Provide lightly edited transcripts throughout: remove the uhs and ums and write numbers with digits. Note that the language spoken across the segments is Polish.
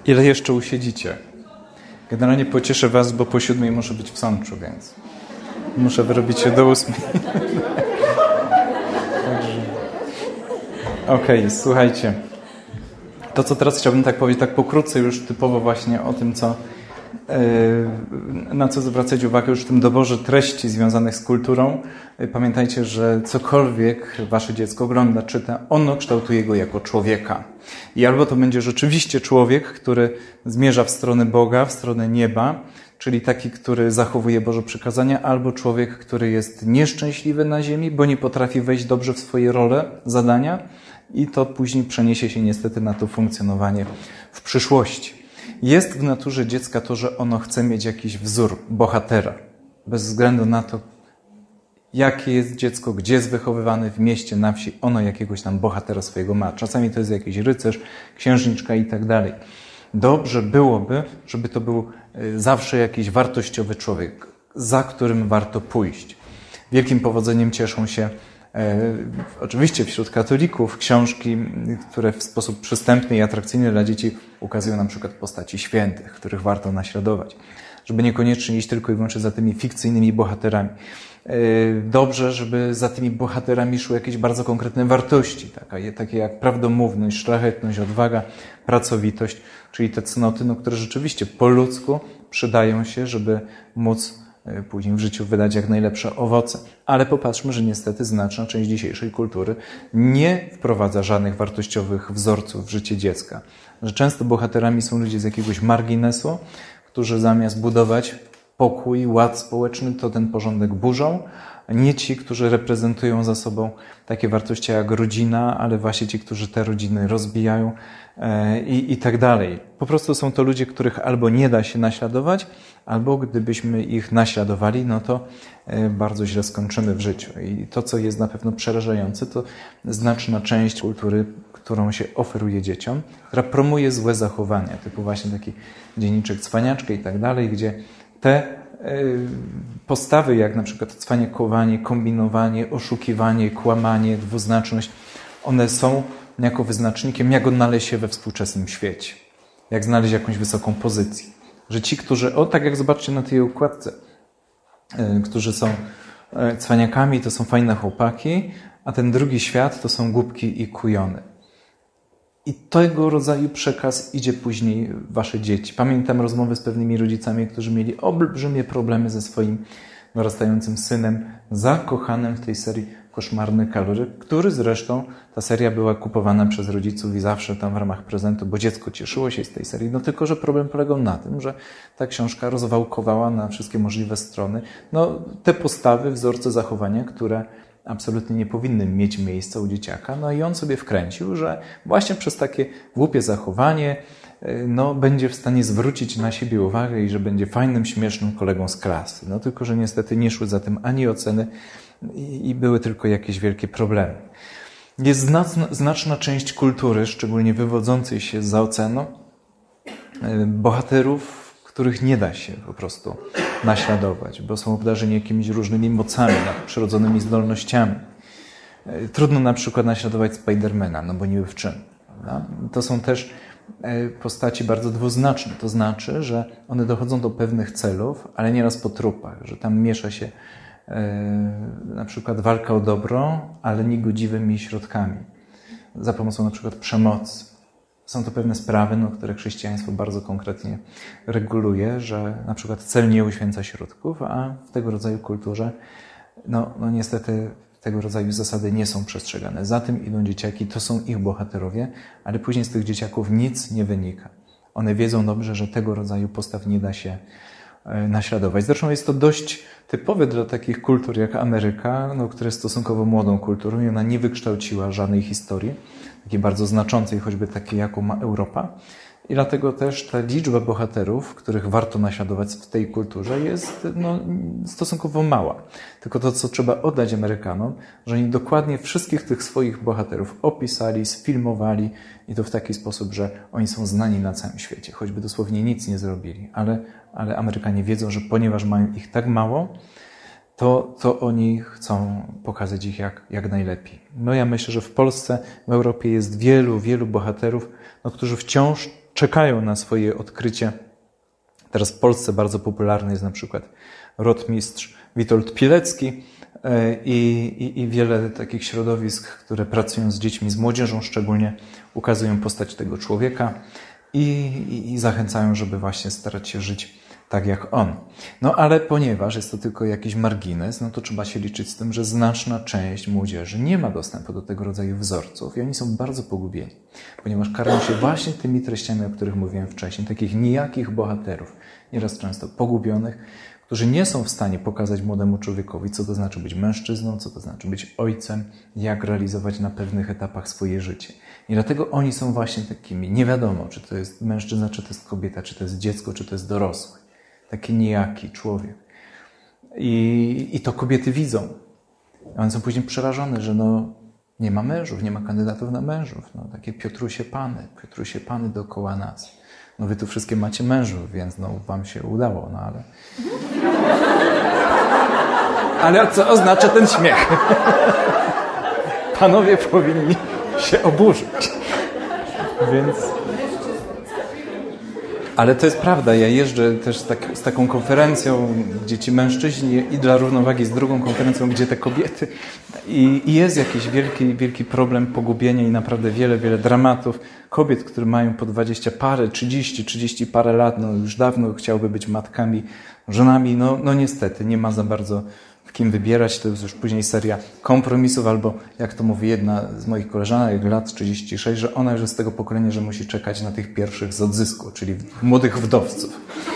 Ile jeszcze usiedzicie? Generalnie pocieszę was, bo po 7 muszę być w Sączu, więc muszę wyrobić się do 8. Okej, słuchajcie. To, co teraz chciałbym tak powiedzieć, tak pokrótce już typowo właśnie o tym, na co zwracać uwagę już w tym doborze treści związanych z kulturą. Pamiętajcie, że cokolwiek wasze dziecko ogląda, czyta, ono kształtuje go jako człowieka. I albo to będzie rzeczywiście człowiek, który zmierza w stronę Boga, w stronę nieba, czyli taki, który zachowuje Boże przykazania, albo człowiek, który jest nieszczęśliwy na ziemi, bo nie potrafi wejść dobrze w swoje role, zadania i to później przeniesie się niestety na to funkcjonowanie w przyszłości. Jest w naturze dziecka to, że ono chce mieć jakiś wzór, bohatera. Bez względu na to, jakie jest dziecko, gdzie jest wychowywane, w mieście, na wsi, ono jakiegoś tam bohatera swojego ma. Czasami to jest jakiś rycerz, księżniczka i tak dalej. Dobrze byłoby, żeby to był zawsze jakiś wartościowy człowiek, za którym warto pójść. Wielkim powodzeniem cieszą się oczywiście wśród katolików książki, które w sposób przystępny i atrakcyjny dla dzieci ukazują na przykład postaci świętych, których warto naśladować. Żeby niekoniecznie iść tylko i wyłącznie za tymi fikcyjnymi bohaterami. Dobrze, żeby za tymi bohaterami szły jakieś bardzo konkretne wartości, takie jak prawdomówność, szlachetność, odwaga, pracowitość, czyli te cnoty, które rzeczywiście po ludzku przydają się, żeby móc później w życiu wydać jak najlepsze owoce. Ale popatrzmy, że niestety znaczna część dzisiejszej kultury nie wprowadza żadnych wartościowych wzorców w życie dziecka. Że często bohaterami są ludzie z jakiegoś marginesu, którzy zamiast budować pokój, ład społeczny, to ten porządek burzą. Nie ci, którzy reprezentują za sobą takie wartości jak rodzina, ale właśnie ci, którzy te rodziny rozbijają i tak dalej. Po prostu są to ludzie, których albo nie da się naśladować, albo gdybyśmy ich naśladowali, no to bardzo źle skończymy w życiu. I to, co jest na pewno przerażające, to znaczna część kultury, którą się oferuje dzieciom, która promuje złe zachowania, typu właśnie taki dzienniczek Cwaniaczka i tak dalej, gdzie te postawy, jak na przykład cwaniakowanie, kombinowanie, oszukiwanie, kłamanie, dwuznaczność, one są jako wyznacznikiem, jak odnaleźć się we współczesnym świecie. Jak znaleźć jakąś wysoką pozycję. Że ci, którzy, tak jak zobaczcie na tej układce, którzy są cwaniakami, to są fajne chłopaki, a ten drugi świat to są głupki i kujony. I tego rodzaju przekaz idzie później w wasze dzieci. Pamiętam rozmowy z pewnymi rodzicami, którzy mieli olbrzymie problemy ze swoim dorastającym synem, zakochanym w tej serii Koszmarny kaloryk, który zresztą, ta seria była kupowana przez rodziców i zawsze tam w ramach prezentu, bo dziecko cieszyło się z tej serii. No tylko, że problem polegał na tym, że ta książka rozwałkowała na wszystkie możliwe strony te postawy, wzorce zachowania, które absolutnie nie powinny mieć miejsca u dzieciaka. No i on sobie wkręcił, że właśnie przez takie głupie zachowanie będzie w stanie zwrócić na siebie uwagę i że będzie fajnym, śmiesznym kolegą z klasy. No tylko, że niestety nie szły za tym ani oceny i były tylko jakieś wielkie problemy. Jest znaczna część kultury, szczególnie wywodzącej się za oceną, bohaterów, których nie da się po prostu naśladować, bo są obdarzeni jakimiś różnymi mocami, nadprzyrodzonymi zdolnościami. Trudno na przykład naśladować Spidermana, bo niby w czym. Prawda? To są też postaci bardzo dwuznaczne. To znaczy, że one dochodzą do pewnych celów, ale nieraz po trupach, że tam miesza się na przykład walka o dobro, ale niegodziwymi środkami. Za pomocą na przykład przemocy. Są to pewne sprawy, które chrześcijaństwo bardzo konkretnie reguluje, że na przykład cel nie uświęca środków, a w tego rodzaju kulturze niestety tego rodzaju zasady nie są przestrzegane. Za tym idą dzieciaki, to są ich bohaterowie, ale później z tych dzieciaków nic nie wynika. One wiedzą dobrze, że tego rodzaju postaw nie da się naśladować. Zresztą jest to dość typowe dla takich kultur jak Ameryka, która jest stosunkowo młodą kulturą i ona nie wykształciła żadnej historii, takiej bardzo znaczącej, choćby takiej, jaką ma Europa. I dlatego też ta liczba bohaterów, których warto naśladować w tej kulturze, jest stosunkowo mała. Tylko to, co trzeba oddać Amerykanom, że oni dokładnie wszystkich tych swoich bohaterów opisali, sfilmowali i to w taki sposób, że oni są znani na całym świecie, choćby dosłownie nic nie zrobili. Ale Amerykanie wiedzą, że ponieważ mają ich tak mało, to oni chcą pokazać ich jak najlepiej. No ja myślę, że w Polsce, w Europie jest wielu bohaterów, którzy wciąż czekają na swoje odkrycie. Teraz w Polsce bardzo popularny jest na przykład rotmistrz Witold Pilecki i wiele takich środowisk, które pracują z dziećmi, z młodzieżą szczególnie, ukazują postać tego człowieka i zachęcają, żeby właśnie starać się żyć tak jak on. No ale ponieważ jest to tylko jakiś margines, to trzeba się liczyć z tym, że znaczna część młodzieży nie ma dostępu do tego rodzaju wzorców i oni są bardzo pogubieni, ponieważ karmią się właśnie tymi treściami, o których mówiłem wcześniej, takich nijakich bohaterów, nieraz często pogubionych, którzy nie są w stanie pokazać młodemu człowiekowi, co to znaczy być mężczyzną, co to znaczy być ojcem, jak realizować na pewnych etapach swoje życie. I dlatego oni są właśnie takimi, nie wiadomo, czy to jest mężczyzna, czy to jest kobieta, czy to jest dziecko, czy to jest dorosły. Taki nijaki człowiek. I to kobiety widzą. One są później przerażone, że nie ma mężów, nie ma kandydatów na mężów. Takie Piotrusie Pany dookoła nas. Wy tu wszystkie macie mężów, więc wam się udało, ale... Ale co oznacza ten śmiech? Panowie powinni się oburzyć. Więc... Ale to jest prawda, ja jeżdżę też z taką konferencją, gdzie ci mężczyźni i dla równowagi z drugą konferencją, gdzie te kobiety i jest jakiś wielki problem pogubienia i naprawdę wiele dramatów kobiet, które mają po 20 parę, 30 parę lat, już dawno chciałyby być matkami, żonami, niestety nie ma za bardzo w kim wybierać, to jest już później seria kompromisów, albo jak to mówi jedna z moich koleżanek, lat 36, że ona już jest z tego pokolenia, że musi czekać na tych pierwszych z odzysku, czyli młodych wdowców.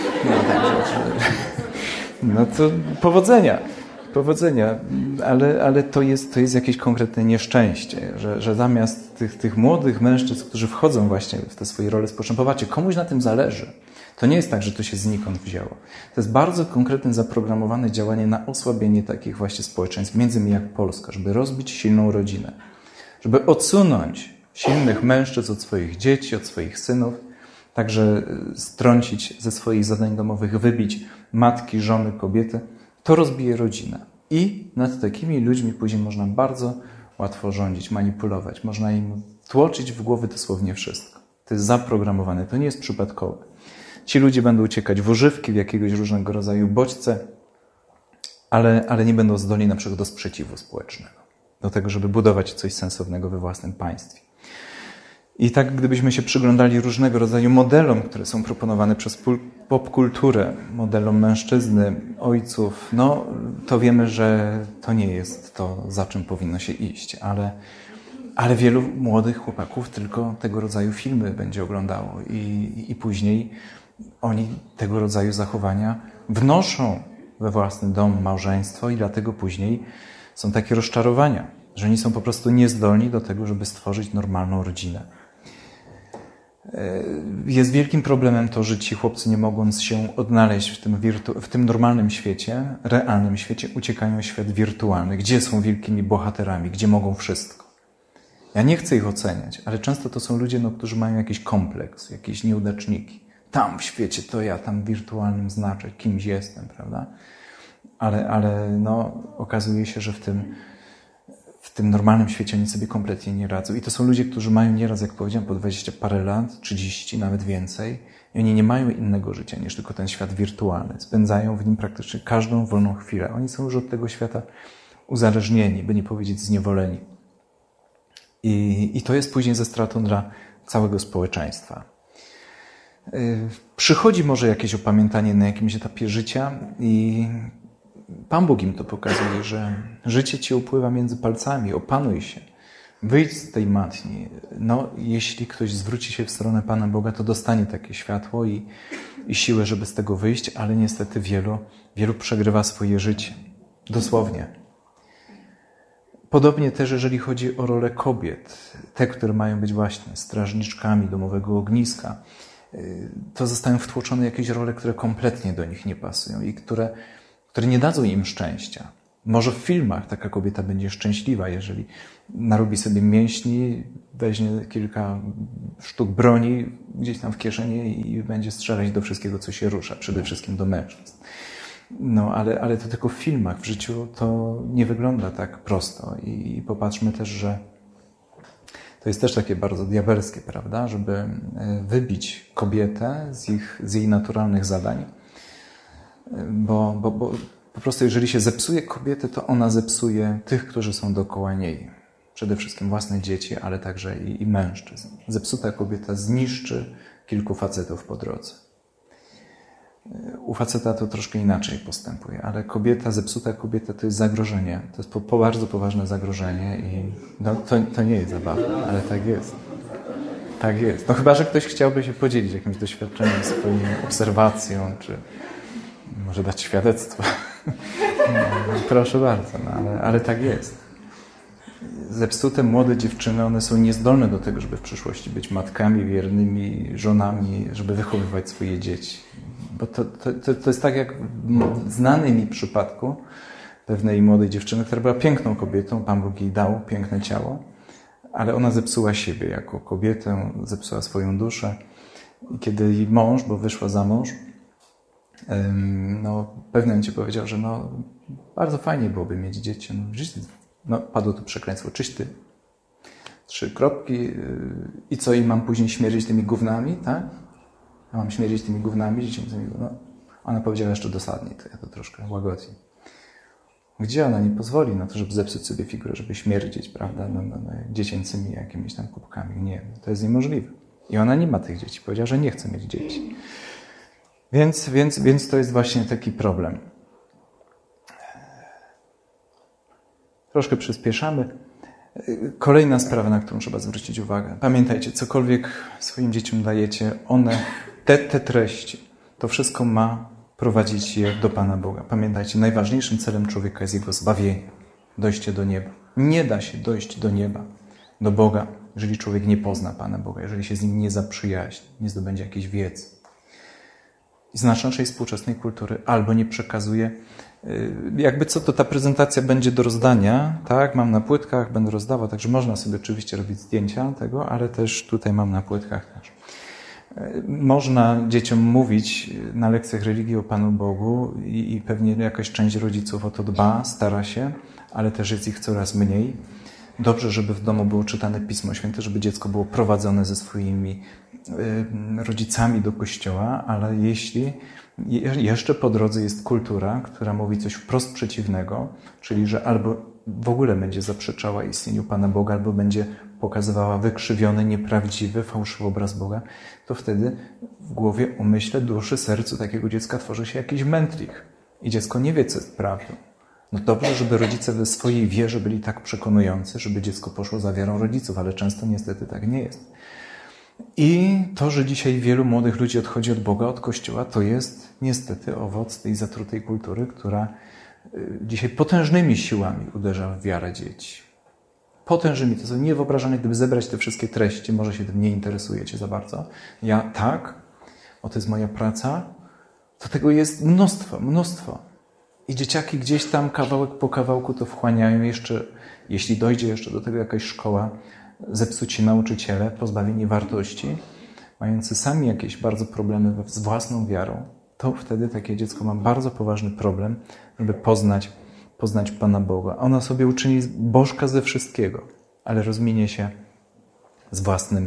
To powodzenia, ale to jest jakieś konkretne nieszczęście, że zamiast tych młodych mężczyzn, którzy wchodzą właśnie w te swoje role społeczne, popatrzcie, komuś na tym zależy. To nie jest tak, że to się znikąd wzięło. To jest bardzo konkretne, zaprogramowane działanie na osłabienie takich właśnie społeczeństw, między innymi jak Polska, żeby rozbić silną rodzinę, żeby odsunąć silnych mężczyzn od swoich dzieci, od swoich synów, także strącić ze swoich zadań domowych, wybić matki, żony, kobiety. To rozbije rodzinę. I nad takimi ludźmi później można bardzo łatwo rządzić, manipulować. Można im tłoczyć w głowy dosłownie wszystko. To jest zaprogramowane, to nie jest przypadkowe. Ci ludzie będą uciekać w używki, w jakiegoś różnego rodzaju bodźce, ale nie będą zdolni na przykład do sprzeciwu społecznego, do tego, żeby budować coś sensownego we własnym państwie. I tak gdybyśmy się przyglądali różnego rodzaju modelom, które są proponowane przez popkulturę, modelom mężczyzny, ojców, to wiemy, że to nie jest to, za czym powinno się iść, ale wielu młodych chłopaków tylko tego rodzaju filmy będzie oglądało i później oni tego rodzaju zachowania wnoszą we własny dom, małżeństwo i dlatego później są takie rozczarowania, że oni są po prostu niezdolni do tego, żeby stworzyć normalną rodzinę. Jest wielkim problemem to, że ci chłopcy, nie mogąc się odnaleźć w tym normalnym świecie, realnym świecie, uciekają w świat wirtualny, gdzie są wielkimi bohaterami, gdzie mogą wszystko. Ja nie chcę ich oceniać, ale często to są ludzie, którzy mają jakiś kompleks, jakieś nieudaczniki. Tam w świecie to ja, tam w wirtualnym znaczę, kimś jestem, prawda? Ale okazuje się, że w tym normalnym świecie oni sobie kompletnie nie radzą. I to są ludzie, którzy mają nieraz, jak powiedziałem, po 20 parę lat, 30, nawet więcej. I oni nie mają innego życia niż tylko ten świat wirtualny. Spędzają w nim praktycznie każdą wolną chwilę. Oni są już od tego świata uzależnieni, by nie powiedzieć zniewoleni. I to jest później ze stratą dla całego społeczeństwa. Przychodzi może jakieś opamiętanie na jakimś etapie życia i Pan Bóg im to pokazuje, że życie ci upływa między palcami, opanuj się, wyjdź z tej matni. Jeśli ktoś zwróci się w stronę Pana Boga, to dostanie takie światło i siłę, żeby z tego wyjść, ale niestety wielu przegrywa swoje życie. Dosłownie. Podobnie też, jeżeli chodzi o rolę kobiet, te, które mają być właśnie strażniczkami domowego ogniska, to zostają wtłoczone jakieś role, które kompletnie do nich nie pasują i które nie dadzą im szczęścia. Może w filmach taka kobieta będzie szczęśliwa, jeżeli narobi sobie mięśni, weźmie kilka sztuk broni gdzieś tam w kieszeni i będzie strzelać do wszystkiego, co się rusza, przede wszystkim do mężczyzn. No, ale to tylko w filmach. W życiu to nie wygląda tak prosto. I popatrzmy też, że to jest też takie bardzo diabelskie, prawda? Żeby wybić kobietę z jej naturalnych zadań. Bo po prostu jeżeli się zepsuje kobietę, to ona zepsuje tych, którzy są dookoła niej. Przede wszystkim własne dzieci, ale także i mężczyzn. Zepsuta kobieta zniszczy kilku facetów po drodze. U faceta to troszkę inaczej postępuje, ale zepsuta kobieta to jest zagrożenie. To jest bardzo poważne zagrożenie i no, to nie jest zabawne, ale tak jest. Tak jest. No chyba, że ktoś chciałby się podzielić jakimś doświadczeniem, swoją obserwacją, czy może dać świadectwo. No, proszę bardzo, no, ale tak jest. Zepsute młode dziewczyny, one są niezdolne do tego, żeby w przyszłości być matkami, wiernymi żonami, żeby wychowywać swoje dzieci. Bo to jest tak jak w znanym mi przypadku pewnej młodej dziewczyny, która była piękną kobietą, Pan Bóg jej dał piękne ciało, ale ona zepsuła siebie jako kobietę, zepsuła swoją duszę. I kiedy jej mąż, bo wyszła za mąż, no w pewnym momencie powiedział, że no bardzo fajnie byłoby mieć dzieci. No, padło tu przekleństwo. Czyś ty. 3 kropki. I co? I mam później śmierdzić tymi gównami, tak? Ja mam śmierdzić tymi gównami, dziecięcymi. No. Ona powiedziała jeszcze dosadniej, to ja to troszkę łagodzi. Gdzie ona nie pozwoli na to, żeby zepsuć sobie figurę, żeby śmierdzić, prawda? No, dziecięcymi jakimiś tam kubkami. Nie, to jest niemożliwe. I ona nie ma tych dzieci. Powiedziała, że nie chce mieć dzieci. Więc to jest właśnie taki problem. Troszkę przyspieszamy. Kolejna sprawa, na którą trzeba zwrócić uwagę. Pamiętajcie, cokolwiek swoim dzieciom dajecie, te treści, to wszystko ma prowadzić je do Pana Boga. Pamiętajcie, najważniejszym celem człowieka jest jego zbawienie, dojście do nieba. Nie da się dojść do nieba, do Boga, jeżeli człowiek nie pozna Pana Boga, jeżeli się z Nim nie zaprzyjaźni, nie zdobędzie jakiejś wiedzy. I z naszej współczesnej kultury albo nie przekazuje, jakby co, to ta prezentacja będzie do rozdania, tak, mam na płytkach, będę rozdawał, także można sobie oczywiście robić zdjęcia tego, ale też tutaj mam na płytkach też. Można dzieciom mówić na lekcjach religii o Panu Bogu i pewnie jakaś część rodziców o to dba, stara się, ale też jest ich coraz mniej. Dobrze, żeby w domu było czytane Pismo Święte, żeby dziecko było prowadzone ze swoimi rodzicami do kościoła, ale jeśli jeszcze po drodze jest kultura, która mówi coś wprost przeciwnego, czyli że albo w ogóle będzie zaprzeczała istnieniu Pana Boga, albo będzie pokazywała wykrzywiony, nieprawdziwy, fałszywy obraz Boga, to wtedy w głowie, umyśle, duszy, sercu takiego dziecka tworzy się jakiś mętlik. I dziecko nie wie, co jest prawdą. No dobrze, żeby rodzice we swojej wierze byli tak przekonujący, żeby dziecko poszło za wiarą rodziców, ale często niestety tak nie jest. I to, że dzisiaj wielu młodych ludzi odchodzi od Boga, od Kościoła, to jest niestety owoc tej zatrutej kultury, która dzisiaj potężnymi siłami uderza w wiarę dzieci. Potężnymi, to są niewyobrażalne, gdyby zebrać te wszystkie treści, może się tym nie interesujecie za bardzo. Ja tak, to jest moja praca, to tego jest mnóstwo. I dzieciaki gdzieś tam kawałek po kawałku to wchłaniają jeszcze, jeśli dojdzie jeszcze do tego jakaś szkoła, zepsuci nauczyciele, pozbawieni wartości, mający sami jakieś bardzo problemy z własną wiarą, to wtedy takie dziecko ma bardzo poważny problem, żeby poznać Pana Boga. Ona sobie uczyni bożka ze wszystkiego, ale rozminie się z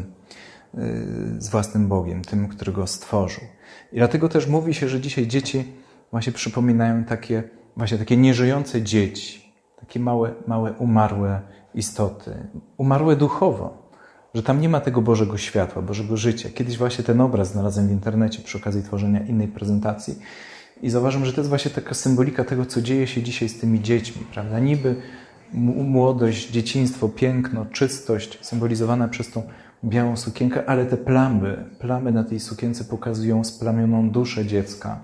własnym Bogiem, tym, który go stworzył. I dlatego też mówi się, że dzisiaj dzieci właśnie przypominają takie nieżyjące dzieci, takie małe umarłe istoty, umarłe duchowo, że tam nie ma tego Bożego światła, Bożego życia. Kiedyś właśnie ten obraz znalazłem w internecie przy okazji tworzenia innej prezentacji i zauważyłem, że to jest właśnie taka symbolika tego, co dzieje się dzisiaj z tymi dziećmi, prawda? Niby młodość, dzieciństwo, piękno, czystość symbolizowana przez tą białą sukienkę, ale te plamy na tej sukience pokazują splamioną duszę dziecka.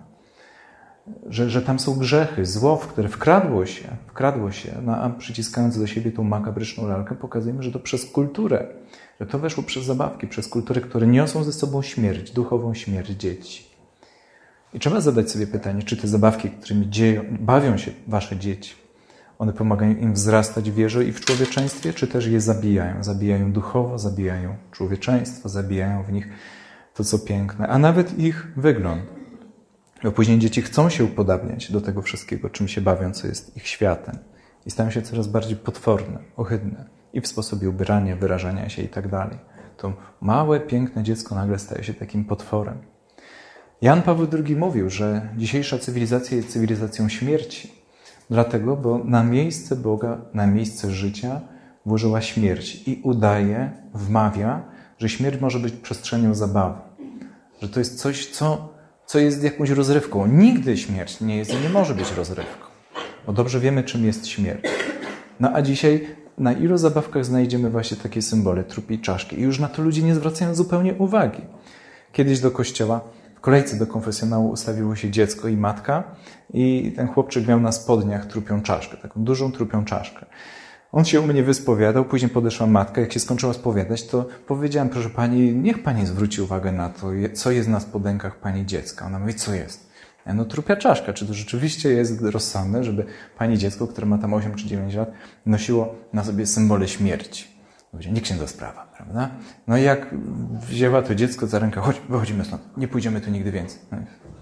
Że tam są grzechy, zło, w które wkradło się, no a przyciskając do siebie tą makabryczną lalkę, pokazujemy, że to przez kulturę, że to weszło przez zabawki, przez kulturę, które niosą ze sobą śmierć, duchową śmierć dzieci. I trzeba zadać sobie pytanie, czy te zabawki, którymi bawią się wasze dzieci, one pomagają im wzrastać w wierze i w człowieczeństwie, czy też je zabijają? Zabijają duchowo, zabijają człowieczeństwo, zabijają w nich to, co piękne, a nawet ich wygląd. Bo później dzieci chcą się upodabniać do tego wszystkiego, czym się bawią, co jest ich światem. I stają się coraz bardziej potworne, ohydne. I w sposobie ubierania, wyrażania się i tak dalej. To małe, piękne dziecko nagle staje się takim potworem. Jan Paweł II mówił, że dzisiejsza cywilizacja jest cywilizacją śmierci. Dlatego, bo na miejsce Boga, na miejsce życia włożyła śmierć i udaje, wmawia, że śmierć może być przestrzenią zabawy. Że to jest coś, co jest jakąś rozrywką. Nigdy śmierć nie jest i nie może być rozrywką. Bo dobrze wiemy, czym jest śmierć. No a dzisiaj na ilu zabawkach znajdziemy właśnie takie symbole, trupiej czaszki. I już na to ludzie nie zwracają zupełnie uwagi. Kiedyś do kościoła, w kolejce do konfesjonału ustawiło się dziecko i matka i ten chłopczyk miał na spodniach trupią czaszkę, taką dużą trupią czaszkę. On się u mnie wyspowiadał, później podeszła matka. Jak się skończyła spowiadać, to powiedziałem, proszę pani, niech pani zwróci uwagę na to, co jest na spodenkach pani dziecka. Ona mówi, co jest? No trupia czaszka. Czy to rzeczywiście jest rozsądne, żeby pani dziecko, które ma tam 8 czy 9 lat, nosiło na sobie symbole śmierci? Nie księdza sprawa, prawda? No i jak wzięła to dziecko za rękę, chodź, wychodzimy stąd, nie pójdziemy tu nigdy więcej. No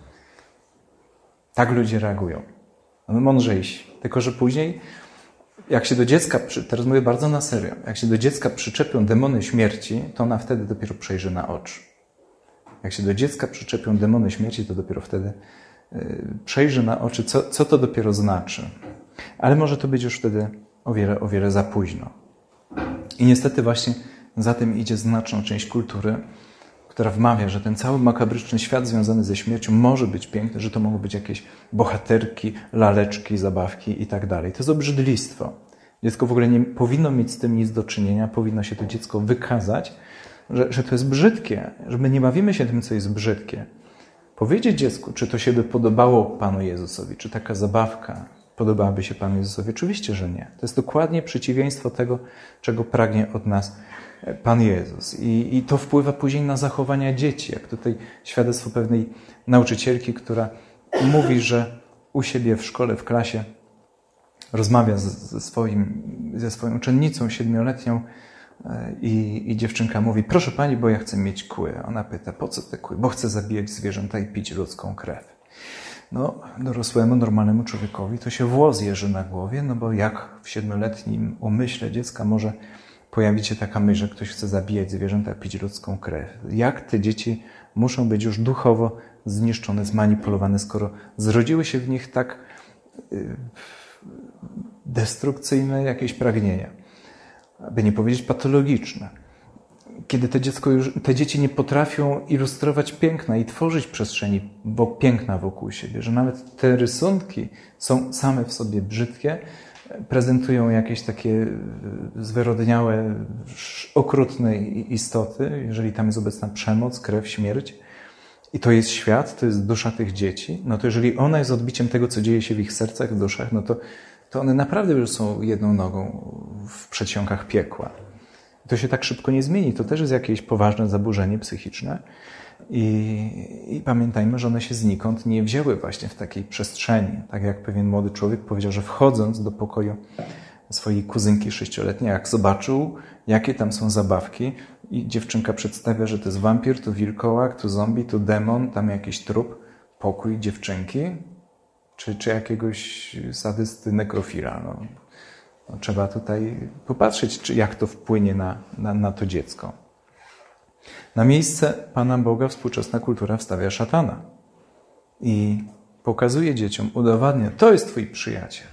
tak ludzie reagują. No mądrzejsi. Tylko że później jak się do dziecka, teraz mówię bardzo na serio, jak się do dziecka przyczepią demony śmierci, to ona wtedy dopiero przejrzy na oczy. Jak się do dziecka przyczepią demony śmierci, to dopiero wtedy przejrzy na oczy, co to dopiero znaczy. Ale może to być już wtedy o wiele za późno. I niestety właśnie za tym idzie znaczna część kultury, która wmawia, że ten cały makabryczny świat związany ze śmiercią może być piękny, że to mogą być jakieś bohaterki, laleczki, zabawki i tak dalej. To jest obrzydlistwo. Dziecko w ogóle nie powinno mieć z tym nic do czynienia, powinno się to dziecko wykazać, że to jest brzydkie, że my nie bawimy się tym, co jest brzydkie. Powiedzieć dziecku, czy to się by podobało Panu Jezusowi, czy taka zabawka podobałaby się Panu Jezusowi? Oczywiście, że nie. To jest dokładnie przeciwieństwo tego, czego pragnie od nas Pan Jezus. I to wpływa później na zachowania dzieci. Jak tutaj świadectwo pewnej nauczycielki, która mówi, że u siebie w szkole, w klasie rozmawia ze swoją uczennicą 7-letnią i dziewczynka mówi, proszę pani, bo ja chcę mieć kły. Ona pyta, po co te kły? Bo chcę zabijać zwierzęta i pić ludzką krew. No, dorosłemu, normalnemu człowiekowi to się włos jeży na głowie, no bo jak w 7-letnim umyśle dziecka może pojawić się taka myśl, że ktoś chce zabijać zwierzęta, pić ludzką krew. Jak te dzieci muszą być już duchowo zniszczone, zmanipulowane, skoro zrodziły się w nich tak destrukcyjne jakieś pragnienia, aby nie powiedzieć patologiczne. Kiedy te dzieci nie potrafią ilustrować piękna i tworzyć przestrzeni piękna wokół siebie, że nawet te rysunki są same w sobie brzydkie, prezentują jakieś takie zwyrodniałe, okrutne istoty, jeżeli tam jest obecna przemoc, krew, śmierć. I to jest świat, to jest dusza tych dzieci. No to jeżeli ona jest odbiciem tego, co dzieje się w ich sercach, w duszach, no to one naprawdę już są jedną nogą w przedsionkach piekła. To się tak szybko nie zmieni. To też jest jakieś poważne zaburzenie psychiczne. I pamiętajmy, że one się znikąd nie wzięły właśnie w takiej przestrzeni. Tak jak pewien młody człowiek powiedział, że wchodząc do pokoju swojej kuzynki 6-letniej, jak zobaczył, jakie tam są zabawki i dziewczynka przedstawia, że to jest wampir, tu wilkołak, tu zombie, tu demon, tam jakiś trup, pokój dziewczynki, czy jakiegoś sadysty, nekrofila. No, trzeba tutaj popatrzeć, jak to wpłynie na to dziecko. Na miejsce Pana Boga współczesna kultura wstawia szatana i pokazuje dzieciom, udowadnia, to jest Twój przyjaciel.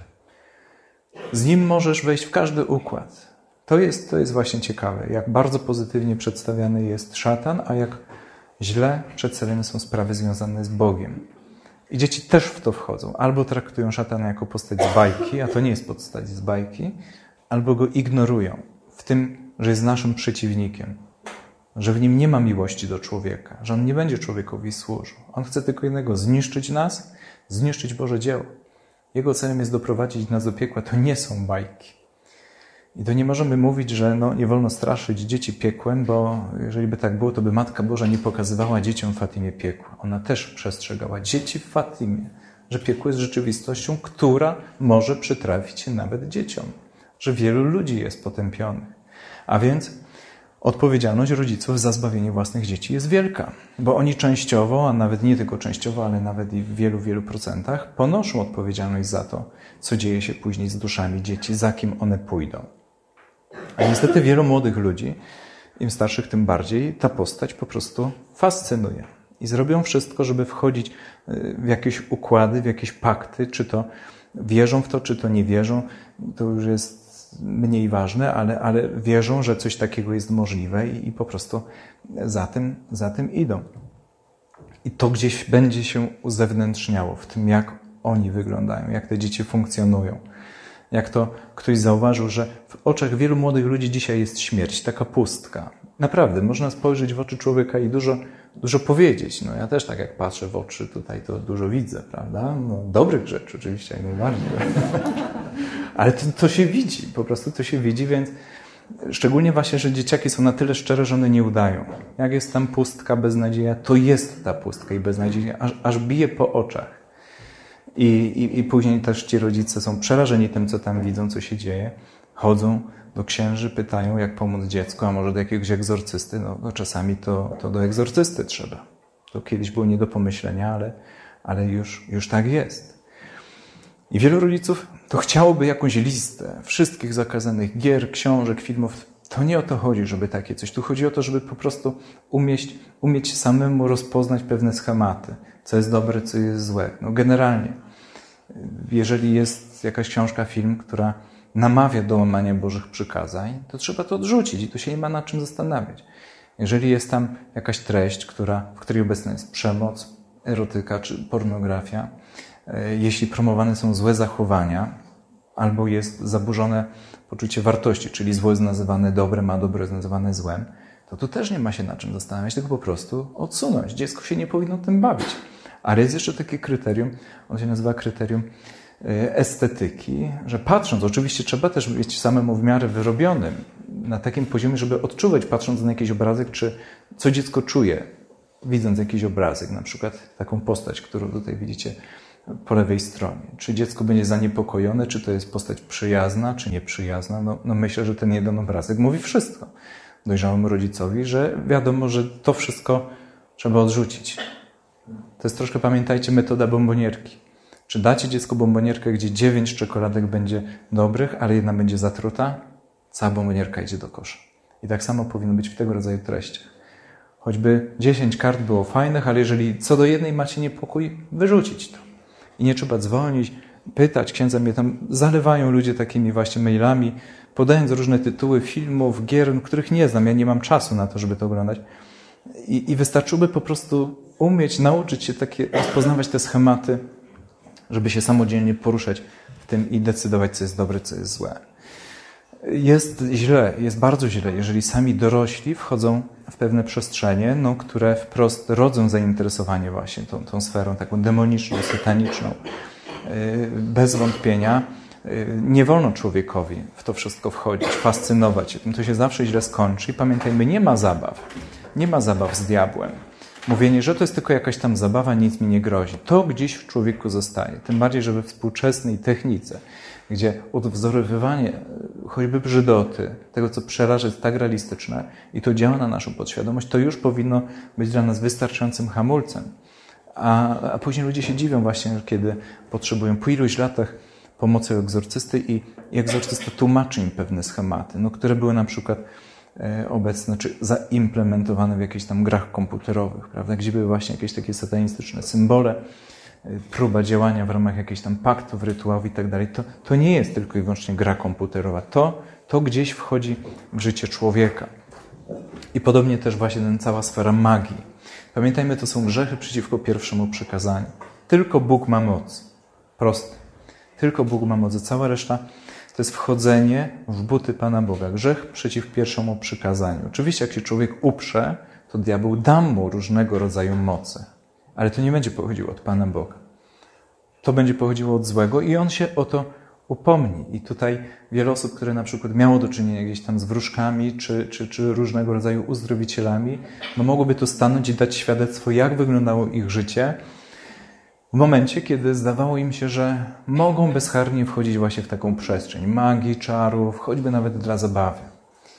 Z nim możesz wejść w każdy układ. To jest właśnie ciekawe, jak bardzo pozytywnie przedstawiany jest szatan, a jak źle przedstawione są sprawy związane z Bogiem. I dzieci też w to wchodzą. Albo traktują szatana jako postać z bajki, a to nie jest postać z bajki, albo go ignorują w tym, że jest naszym przeciwnikiem, że w nim nie ma miłości do człowieka, że on nie będzie człowiekowi służył. On chce tylko jednego, zniszczyć nas, zniszczyć Boże dzieło. Jego celem jest doprowadzić nas do piekła. To nie są bajki. I to nie możemy mówić, że nie wolno straszyć dzieci piekłem, bo jeżeli by tak było, to by Matka Boża nie pokazywała dzieciom w Fatimie piekła. Ona też przestrzegała dzieci w Fatimie, że piekło jest rzeczywistością, która może przytrafić się nawet dzieciom, że wielu ludzi jest potępionych. A więc odpowiedzialność rodziców za zbawienie własnych dzieci jest wielka, bo oni częściowo, a nawet nie tylko częściowo, ale nawet i w wielu, wielu procentach ponoszą odpowiedzialność za to, co dzieje się później z duszami dzieci, za kim one pójdą. A niestety wielu młodych ludzi, im starszych tym bardziej, ta postać po prostu fascynuje. I zrobią wszystko, żeby wchodzić w jakieś układy, w jakieś pakty, czy to wierzą w to, czy to nie wierzą, to już jest mniej ważne, ale wierzą, że coś takiego jest możliwe i po prostu za tym idą. I to gdzieś będzie się uzewnętrzniało w tym, jak oni wyglądają, jak te dzieci funkcjonują. Jak to ktoś zauważył, że w oczach wielu młodych ludzi dzisiaj jest śmierć, taka pustka. Naprawdę, można spojrzeć w oczy człowieka i dużo powiedzieć. No ja też tak jak patrzę w oczy tutaj, to dużo widzę, prawda? No, dobrych rzeczy oczywiście, jak najbardziej. Ale to się widzi, po prostu to się widzi, więc szczególnie właśnie, że dzieciaki są na tyle szczere, że one nie udają. Jak jest tam pustka, beznadzieja, to jest ta pustka i beznadzieja, aż bije po oczach. I później też ci rodzice są przerażeni tym, co tam widzą, co się dzieje. Chodzą do księży, pytają, jak pomóc dziecku, a może do jakiegoś egzorcysty. No czasami to do egzorcysty trzeba. To kiedyś było nie do pomyślenia, ale już tak jest. I wielu rodziców to chciałoby jakąś listę wszystkich zakazanych gier, książek, filmów. To nie o to chodzi, żeby takie coś. Tu chodzi o to, żeby po prostu umieć samemu rozpoznać pewne schematy. Co jest dobre, co jest złe. No generalnie, jeżeli jest jakaś książka, film, która namawia do łamania Bożych przykazań, to trzeba to odrzucić i tu się nie ma nad czym zastanawiać. Jeżeli jest tam jakaś treść, w której obecna jest przemoc, erotyka czy pornografia, jeśli promowane są złe zachowania, albo jest zaburzone poczucie wartości, czyli zło jest nazywane dobrem, a dobre jest nazywane złem, to tu też nie ma się nad czym zastanawiać, tylko po prostu odsunąć. Dziecko się nie powinno tym bawić. Ale jest jeszcze takie kryterium, on się nazywa kryterium estetyki, że patrząc, oczywiście trzeba też być samemu w miarę wyrobionym, na takim poziomie, żeby odczuwać, patrząc na jakiś obrazek, czy co dziecko czuje, widząc jakiś obrazek, na przykład taką postać, którą tutaj widzicie po lewej stronie. Czy dziecko będzie zaniepokojone, czy to jest postać przyjazna, czy nieprzyjazna. No myślę, że ten jeden obrazek mówi wszystko dojrzałemu rodzicowi, że wiadomo, że to wszystko trzeba odrzucić. To jest troszkę, pamiętajcie, metoda bombonierki. Czy dacie dziecku bombonierkę, gdzie 9 czekoladek będzie dobrych, ale jedna będzie zatruta? Cała bombonierka idzie do kosza. I tak samo powinno być w tego rodzaju treściach. Choćby 10 kart było fajnych, ale jeżeli co do jednej macie niepokój, wyrzucić to. I nie trzeba dzwonić, pytać. Księdza mnie tam zalewają ludzie takimi właśnie mailami, podając różne tytuły filmów, gier, których nie znam. Ja nie mam czasu na to, żeby to oglądać. I wystarczyłoby po prostu umieć, nauczyć się rozpoznawać te schematy, żeby się samodzielnie poruszać w tym i decydować, co jest dobre, co jest złe. Jest źle, jest bardzo źle, jeżeli sami dorośli wchodzą w pewne przestrzenie, które wprost rodzą zainteresowanie właśnie tą sferą taką demoniczną, sataniczną. Bez wątpienia nie wolno człowiekowi w to wszystko wchodzić, fascynować się tym. To się zawsze źle skończy i pamiętajmy, nie ma zabaw. Nie ma zabaw z diabłem. Mówienie, że to jest tylko jakaś tam zabawa, nic mi nie grozi. To gdzieś w człowieku zostaje. Tym bardziej, że we współczesnej technice, gdzie odwzorowywanie choćby brzydoty, tego co przeraża, jest tak realistyczne i to działa na naszą podświadomość, to już powinno być dla nas wystarczającym hamulcem. A później ludzie się dziwią właśnie, kiedy potrzebują po iluś latach pomocy egzorcysty i egzorcysta tłumaczy im pewne schematy, które były na przykład obecne, czy zaimplementowane w jakichś tam grach komputerowych, prawda, gdzie były właśnie jakieś takie satanistyczne symbole, próba działania w ramach jakichś tam paktów, rytuałów i tak dalej. To nie jest tylko i wyłącznie gra komputerowa. To gdzieś wchodzi w życie człowieka. I podobnie też właśnie cała sfera magii. Pamiętajmy, to są grzechy przeciwko pierwszemu przykazaniu. Tylko Bóg ma moc. Proste. Tylko Bóg ma moc. Cała reszta to jest wchodzenie w buty Pana Boga. Grzech przeciw pierwszemu przykazaniu. Oczywiście, jak się człowiek uprze, to diabeł da mu różnego rodzaju moce. Ale to nie będzie pochodziło od Pana Boga. To będzie pochodziło od złego i on się o to upomni. I tutaj wiele osób, które na przykład miało do czynienia gdzieś tam z wróżkami czy różnego rodzaju uzdrowicielami, mogłoby tu stanąć i dać świadectwo, jak wyglądało ich życie w momencie, kiedy zdawało im się, że mogą bezkarnie wchodzić właśnie w taką przestrzeń magii, czarów, choćby nawet dla zabawy.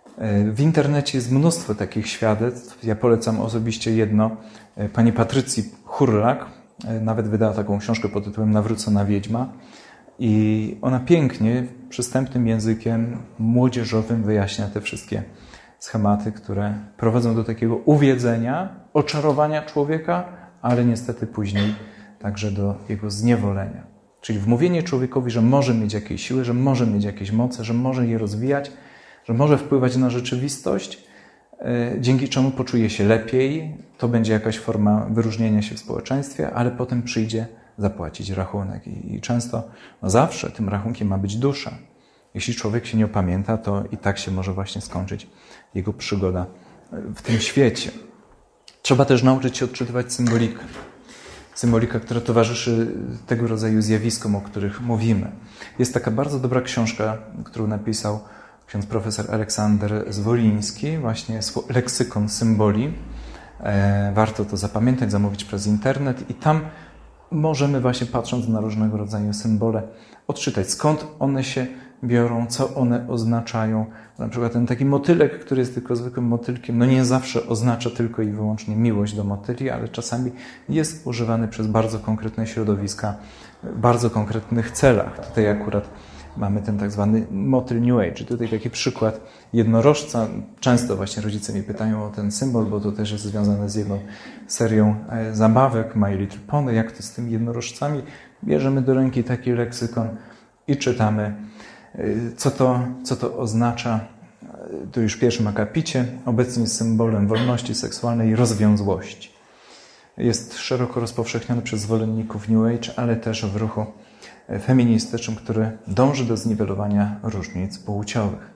W internecie jest mnóstwo takich świadectw. Ja polecam osobiście jedno pani Patrycji Hurlak. Nawet wydała taką książkę pod tytułem Nawrócona Wiedźma. I ona pięknie, przystępnym językiem młodzieżowym wyjaśnia te wszystkie schematy, które prowadzą do takiego uwiedzenia, oczarowania człowieka, ale niestety później także do jego zniewolenia. Czyli wmówienie człowiekowi, że może mieć jakieś siły, że może mieć jakieś moce, że może je rozwijać, że może wpływać na rzeczywistość, dzięki czemu poczuje się lepiej, to będzie jakaś forma wyróżnienia się w społeczeństwie, ale potem przyjdzie zapłacić rachunek. I często, zawsze tym rachunkiem ma być dusza. Jeśli człowiek się nie opamięta, to i tak się może właśnie skończyć jego przygoda w tym świecie. Trzeba też nauczyć się odczytywać symbolikę. Symbolikę, która towarzyszy tego rodzaju zjawiskom, o których mówimy. Jest taka bardzo dobra książka, którą napisał ksiądz profesor Aleksander Zwoliński, właśnie Leksykon symboli. Warto to zapamiętać, zamówić przez internet i tam możemy właśnie patrząc na różnego rodzaju symbole odczytać, skąd one się biorą, co one oznaczają. Na przykład ten taki motylek, który jest tylko zwykłym motylkiem, no nie zawsze oznacza tylko i wyłącznie miłość do motyli, ale czasami jest używany przez bardzo konkretne środowiska, w bardzo konkretnych celach. Tutaj akurat mamy ten tak zwany motyl New Age. Tutaj taki przykład jednorożca. Często właśnie rodzice mnie pytają o ten symbol, bo to też jest związane z jedną serią zabawek My Little Pony. Jak to z tymi jednorożcami? Bierzemy do ręki taki leksykon i czytamy, co to oznacza. Tu już w pierwszym akapicie. Obecnie jest symbolem wolności seksualnej i rozwiązłości. Jest szeroko rozpowszechniony przez zwolenników New Age, ale też w ruchu feministycznym, który dąży do zniwelowania różnic płciowych.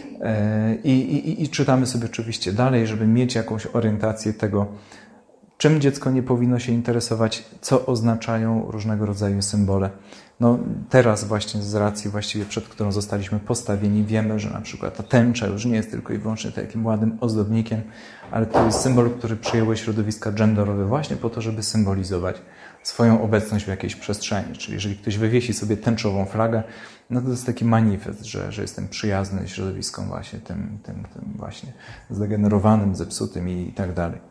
I czytamy sobie oczywiście dalej, żeby mieć jakąś orientację tego, czym dziecko nie powinno się interesować, co oznaczają różnego rodzaju symbole. No, teraz właśnie z racji właściwie, przed którą zostaliśmy postawieni, wiemy, że na przykład ta tęcza już nie jest tylko i wyłącznie takim ładnym ozdobnikiem, ale to jest symbol, który przyjęły środowiska genderowe właśnie po to, żeby symbolizować swoją obecność w jakiejś przestrzeni. Czyli jeżeli ktoś wywiesi sobie tęczową flagę, no to jest taki manifest, że jestem przyjazny środowiskom właśnie tym właśnie zdegenerowanym, zepsutym i tak dalej.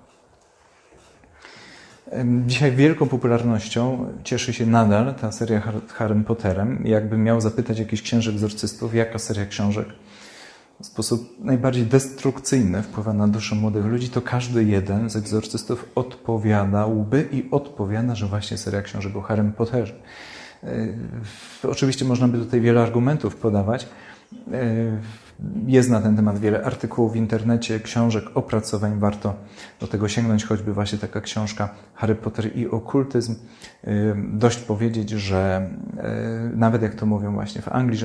Dzisiaj wielką popularnością cieszy się nadal ta seria Harrym Potterem. Jakbym miał zapytać jakichś księży egzorcystów, jaka seria książek w sposób najbardziej destrukcyjny wpływa na duszę młodych ludzi, to każdy jeden z egzorcystów odpowiadałby i odpowiada, że właśnie seria książek o Harrym Potterze. Oczywiście można by tutaj wiele argumentów podawać. Jest na ten temat wiele artykułów w internecie, książek, opracowań. Warto do tego sięgnąć, choćby właśnie taka książka Harry Potter i okultyzm. Dość powiedzieć, że nawet jak to mówią właśnie w Anglii,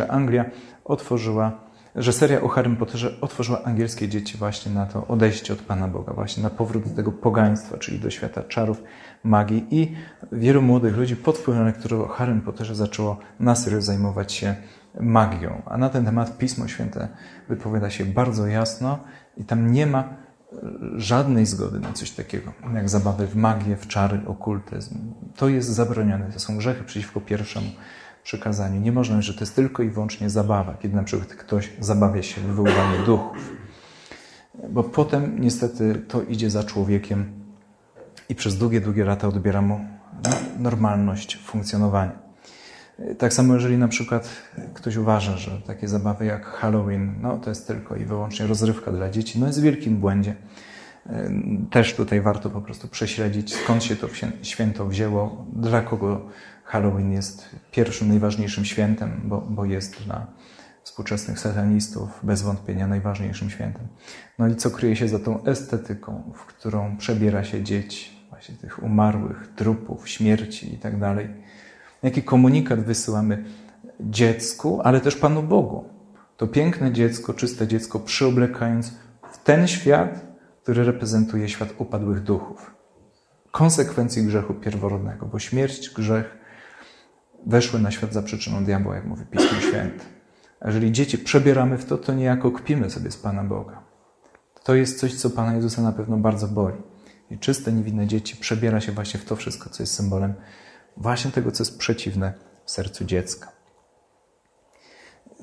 że seria o Harrym Potterze otworzyła angielskie dzieci właśnie na to odejście od Pana Boga, właśnie na powrót do tego pogaństwa, czyli do świata czarów, magii i wielu młodych ludzi pod wpływem lektury o Harrym Potterze zaczęło na serio zajmować się magią. A na ten temat Pismo Święte wypowiada się bardzo jasno i tam nie ma żadnej zgody na coś takiego, jak zabawy w magię, w czary, okultyzm. To jest zabronione. To są grzechy przeciwko pierwszemu przykazaniu. Nie można mówić, że to jest tylko i wyłącznie zabawa, kiedy na przykład ktoś zabawia się w wywoływanie duchów. Bo potem niestety to idzie za człowiekiem i przez długie, długie lata odbiera mu normalność funkcjonowania. Tak samo jeżeli na przykład ktoś uważa, że takie zabawy jak Halloween, to jest tylko i wyłącznie rozrywka dla dzieci, jest w wielkim błędzie. Też tutaj warto po prostu prześledzić, skąd się to święto wzięło, dla kogo Halloween jest pierwszym, najważniejszym świętem, bo jest dla współczesnych satanistów bez wątpienia najważniejszym świętem. No i co kryje się za tą estetyką, w którą przebiera się dzieci, właśnie tych umarłych, trupów, śmierci i tak dalej. Jaki komunikat wysyłamy dziecku, ale też Panu Bogu. To piękne dziecko, czyste dziecko, przyoblekając w ten świat, który reprezentuje świat upadłych duchów. Konsekwencji grzechu pierworodnego, bo śmierć, grzech weszły na świat za przyczyną diabła, jak mówi Pismo Święte. A jeżeli dzieci przebieramy w to, to niejako kpimy sobie z Pana Boga. To jest coś, co Pana Jezusa na pewno bardzo boli. I czyste, niewinne dzieci przebiera się właśnie w to wszystko, co jest symbolem właśnie tego, co jest przeciwne w sercu dziecka.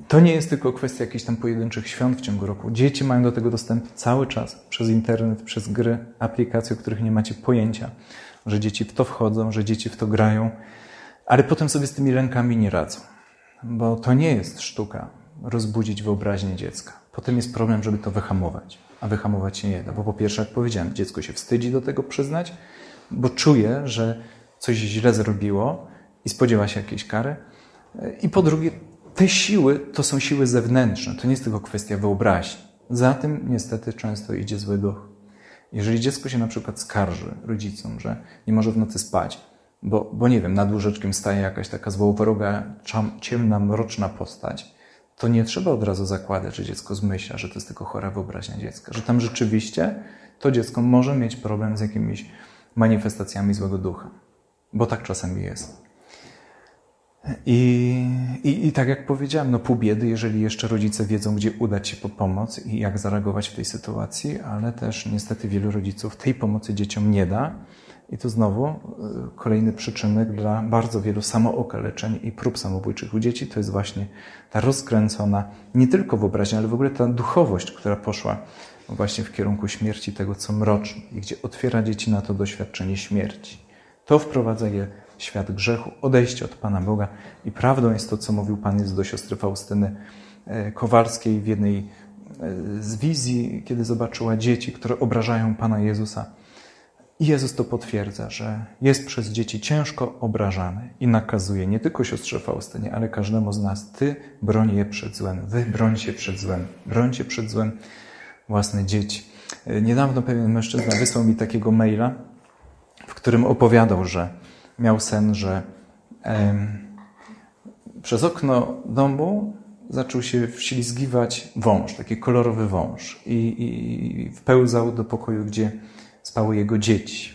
to nie jest tylko kwestia jakichś tam pojedynczych świąt w ciągu roku. Dzieci mają do tego dostęp cały czas, przez internet, przez gry, aplikacje, o których nie macie pojęcia, że dzieci w to wchodzą, że dzieci w to grają, ale potem sobie z tymi lękami nie radzą, bo to nie jest sztuka rozbudzić wyobraźnię dziecka. Potem jest problem, żeby to wyhamować, a wyhamować się nie da, bo po pierwsze, jak powiedziałem, dziecko się wstydzi do tego przyznać, bo czuje, że coś źle zrobiło i spodziewa się jakiejś kary. I po drugie, te siły to są siły zewnętrzne, to nie jest tylko kwestia wyobraźni. Za tym niestety często idzie zły duch. Jeżeli dziecko się na przykład skarży rodzicom, że nie może w nocy spać, bo nie wiem, nad łóżeczkiem staje jakaś taka złowroga, ciemna, mroczna postać, to nie trzeba od razu zakładać, że dziecko zmyśla, że to jest tylko chora wyobraźnia dziecka, że tam rzeczywiście to dziecko może mieć problem z jakimiś manifestacjami złego ducha, bo tak czasami jest. I tak jak powiedziałem, pół biedy, jeżeli jeszcze rodzice wiedzą, gdzie udać się po pomoc i jak zareagować w tej sytuacji, ale też niestety wielu rodziców tej pomocy dzieciom nie da. I to znowu kolejny przyczynek dla bardzo wielu samookaleczeń i prób samobójczych u dzieci. To jest właśnie ta rozkręcona, nie tylko wyobraźnia, ale w ogóle ta duchowość, która poszła właśnie w kierunku śmierci, tego co mroczne i gdzie otwiera dzieci na to doświadczenie śmierci. To wprowadza je w świat grzechu, odejście od Pana Boga. I prawdą jest to, co mówił Pan Jezus do siostry Faustyny Kowalskiej w jednej z wizji, kiedy zobaczyła dzieci, które obrażają Pana Jezusa. I Jezus to potwierdza, że jest przez dzieci ciężko obrażany i nakazuje nie tylko siostrze Faustynie, ale każdemu z nas: ty broń je przed złem, wy brońcie przed złem, brońcie przed złem własne dzieci. Niedawno pewien mężczyzna wysłał mi takiego maila, w którym opowiadał, że miał sen, że przez okno domu zaczął się wślizgiwać wąż, taki kolorowy wąż i wpełzał do pokoju, gdzie spały jego dzieci.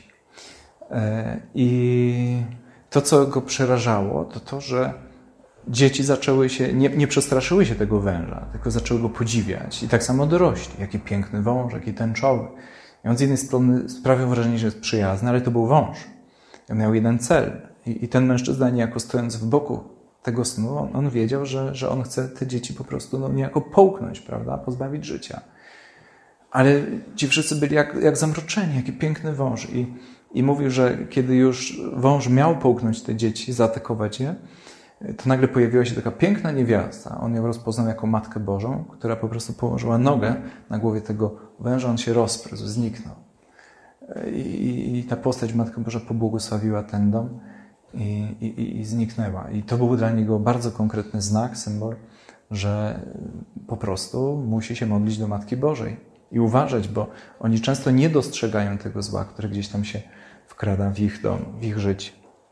I to, co go przerażało, to to, że dzieci zaczęły się, nie przestraszyły się tego węża, tylko zaczęły go podziwiać. I tak samo dorośli. Jaki piękny wąż, jaki tęczowy. I on z jednej strony sprawiał wrażenie, że jest przyjazny, ale to był wąż. On miał jeden cel. I ten mężczyzna, niejako stojąc w boku tego snu, on wiedział, że on chce te dzieci po prostu niejako połknąć, prawda? Pozbawić życia. Ale ci wszyscy byli jak zamroczeni, jaki piękny wąż. I mówił, że kiedy już wąż miał połknąć te dzieci, zaatakować je, to nagle pojawiła się taka piękna niewiasta. On ją rozpoznał jako Matkę Bożą, która po prostu położyła nogę na głowie tego węża, on się rozprysł, zniknął. I ta postać Matka Boża pobłogosławiła ten dom i zniknęła. I to był dla niego bardzo konkretny znak, symbol, że po prostu musi się modlić do Matki Bożej i uważać, bo oni często nie dostrzegają tego zła, które gdzieś tam się wkrada w ich dom, w ich życie.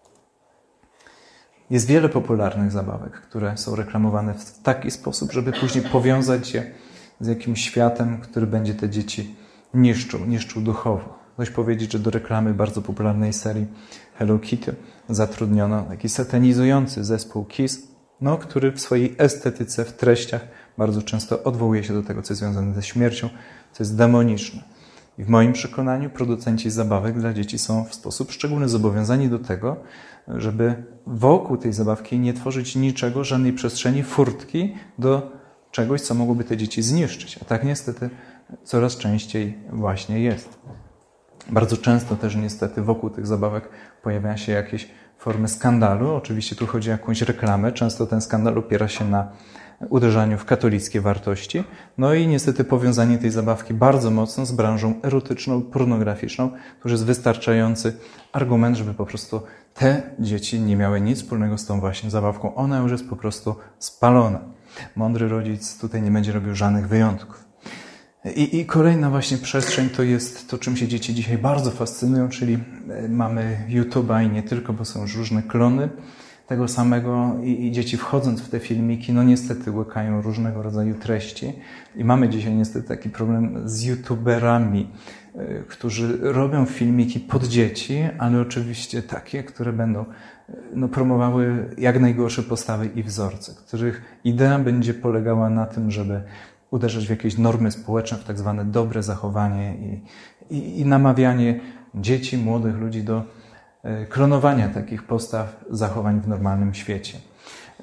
Jest wiele popularnych zabawek, które są reklamowane w taki sposób, żeby później powiązać je z jakimś światem, który będzie te dzieci niszczył duchowo. Dość powiedzieć, że do reklamy bardzo popularnej serii Hello Kitty zatrudniono taki satanizujący zespół Kiss, który w swojej estetyce, w treściach bardzo często odwołuje się do tego, co jest związane ze śmiercią, co jest demoniczne. I w moim przekonaniu producenci zabawek dla dzieci są w sposób szczególny zobowiązani do tego, żeby wokół tej zabawki nie tworzyć niczego, żadnej przestrzeni, furtki do czegoś, co mogłoby te dzieci zniszczyć. A tak niestety coraz częściej właśnie jest. Bardzo często też niestety wokół tych zabawek pojawiają się jakieś formy skandalu. Oczywiście tu chodzi o jakąś reklamę. Często ten skandal opiera się na uderzaniu w katolickie wartości. I niestety powiązanie tej zabawki bardzo mocno z branżą erotyczną, pornograficzną, to już jest wystarczający argument, żeby po prostu te dzieci nie miały nic wspólnego z tą właśnie zabawką. Ona już jest po prostu spalona. Mądry rodzic tutaj nie będzie robił żadnych wyjątków. I kolejna właśnie przestrzeń to jest to, czym się dzieci dzisiaj bardzo fascynują, czyli mamy YouTube'a i nie tylko, bo są już różne klony tego samego i dzieci wchodząc w te filmiki, niestety łykają różnego rodzaju treści i mamy dzisiaj niestety taki problem z YouTuberami, którzy robią filmiki pod dzieci, ale oczywiście takie, które będą promowały jak najgorsze postawy i wzorce, których idea będzie polegała na tym, żeby uderzać w jakieś normy społeczne, w tak zwane dobre zachowanie i namawianie dzieci, młodych ludzi do klonowania takich postaw, zachowań w normalnym świecie.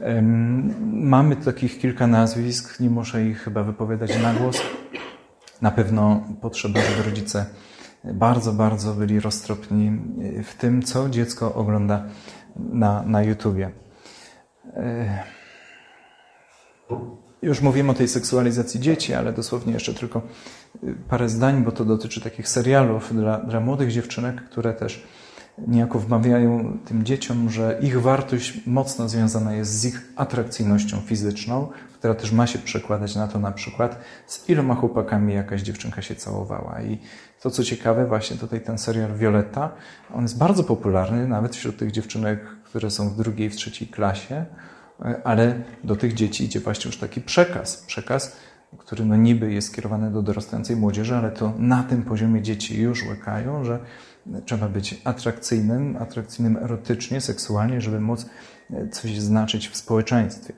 Mamy takich kilka nazwisk, nie muszę ich chyba wypowiadać na głos. Na pewno potrzeba, żeby rodzice bardzo, bardzo byli roztropni w tym, co dziecko ogląda na YouTubie. Już mówimy o tej seksualizacji dzieci, ale dosłownie jeszcze tylko parę zdań, bo to dotyczy takich serialów dla młodych dziewczynek, które też niejako wmawiają tym dzieciom, że ich wartość mocno związana jest z ich atrakcyjnością fizyczną, która też ma się przekładać na to na przykład, z iloma chłopakami jakaś dziewczynka się całowała. I to, co ciekawe, właśnie tutaj ten serial Violetta, on jest bardzo popularny, nawet wśród tych dziewczynek, które są w 2. i w 3. klasie, ale do tych dzieci idzie właśnie już taki przekaz, który no niby jest skierowany do dorastającej młodzieży, ale to na tym poziomie dzieci już łykają, że trzeba być atrakcyjnym erotycznie, seksualnie, żeby móc coś znaczyć w społeczeństwie.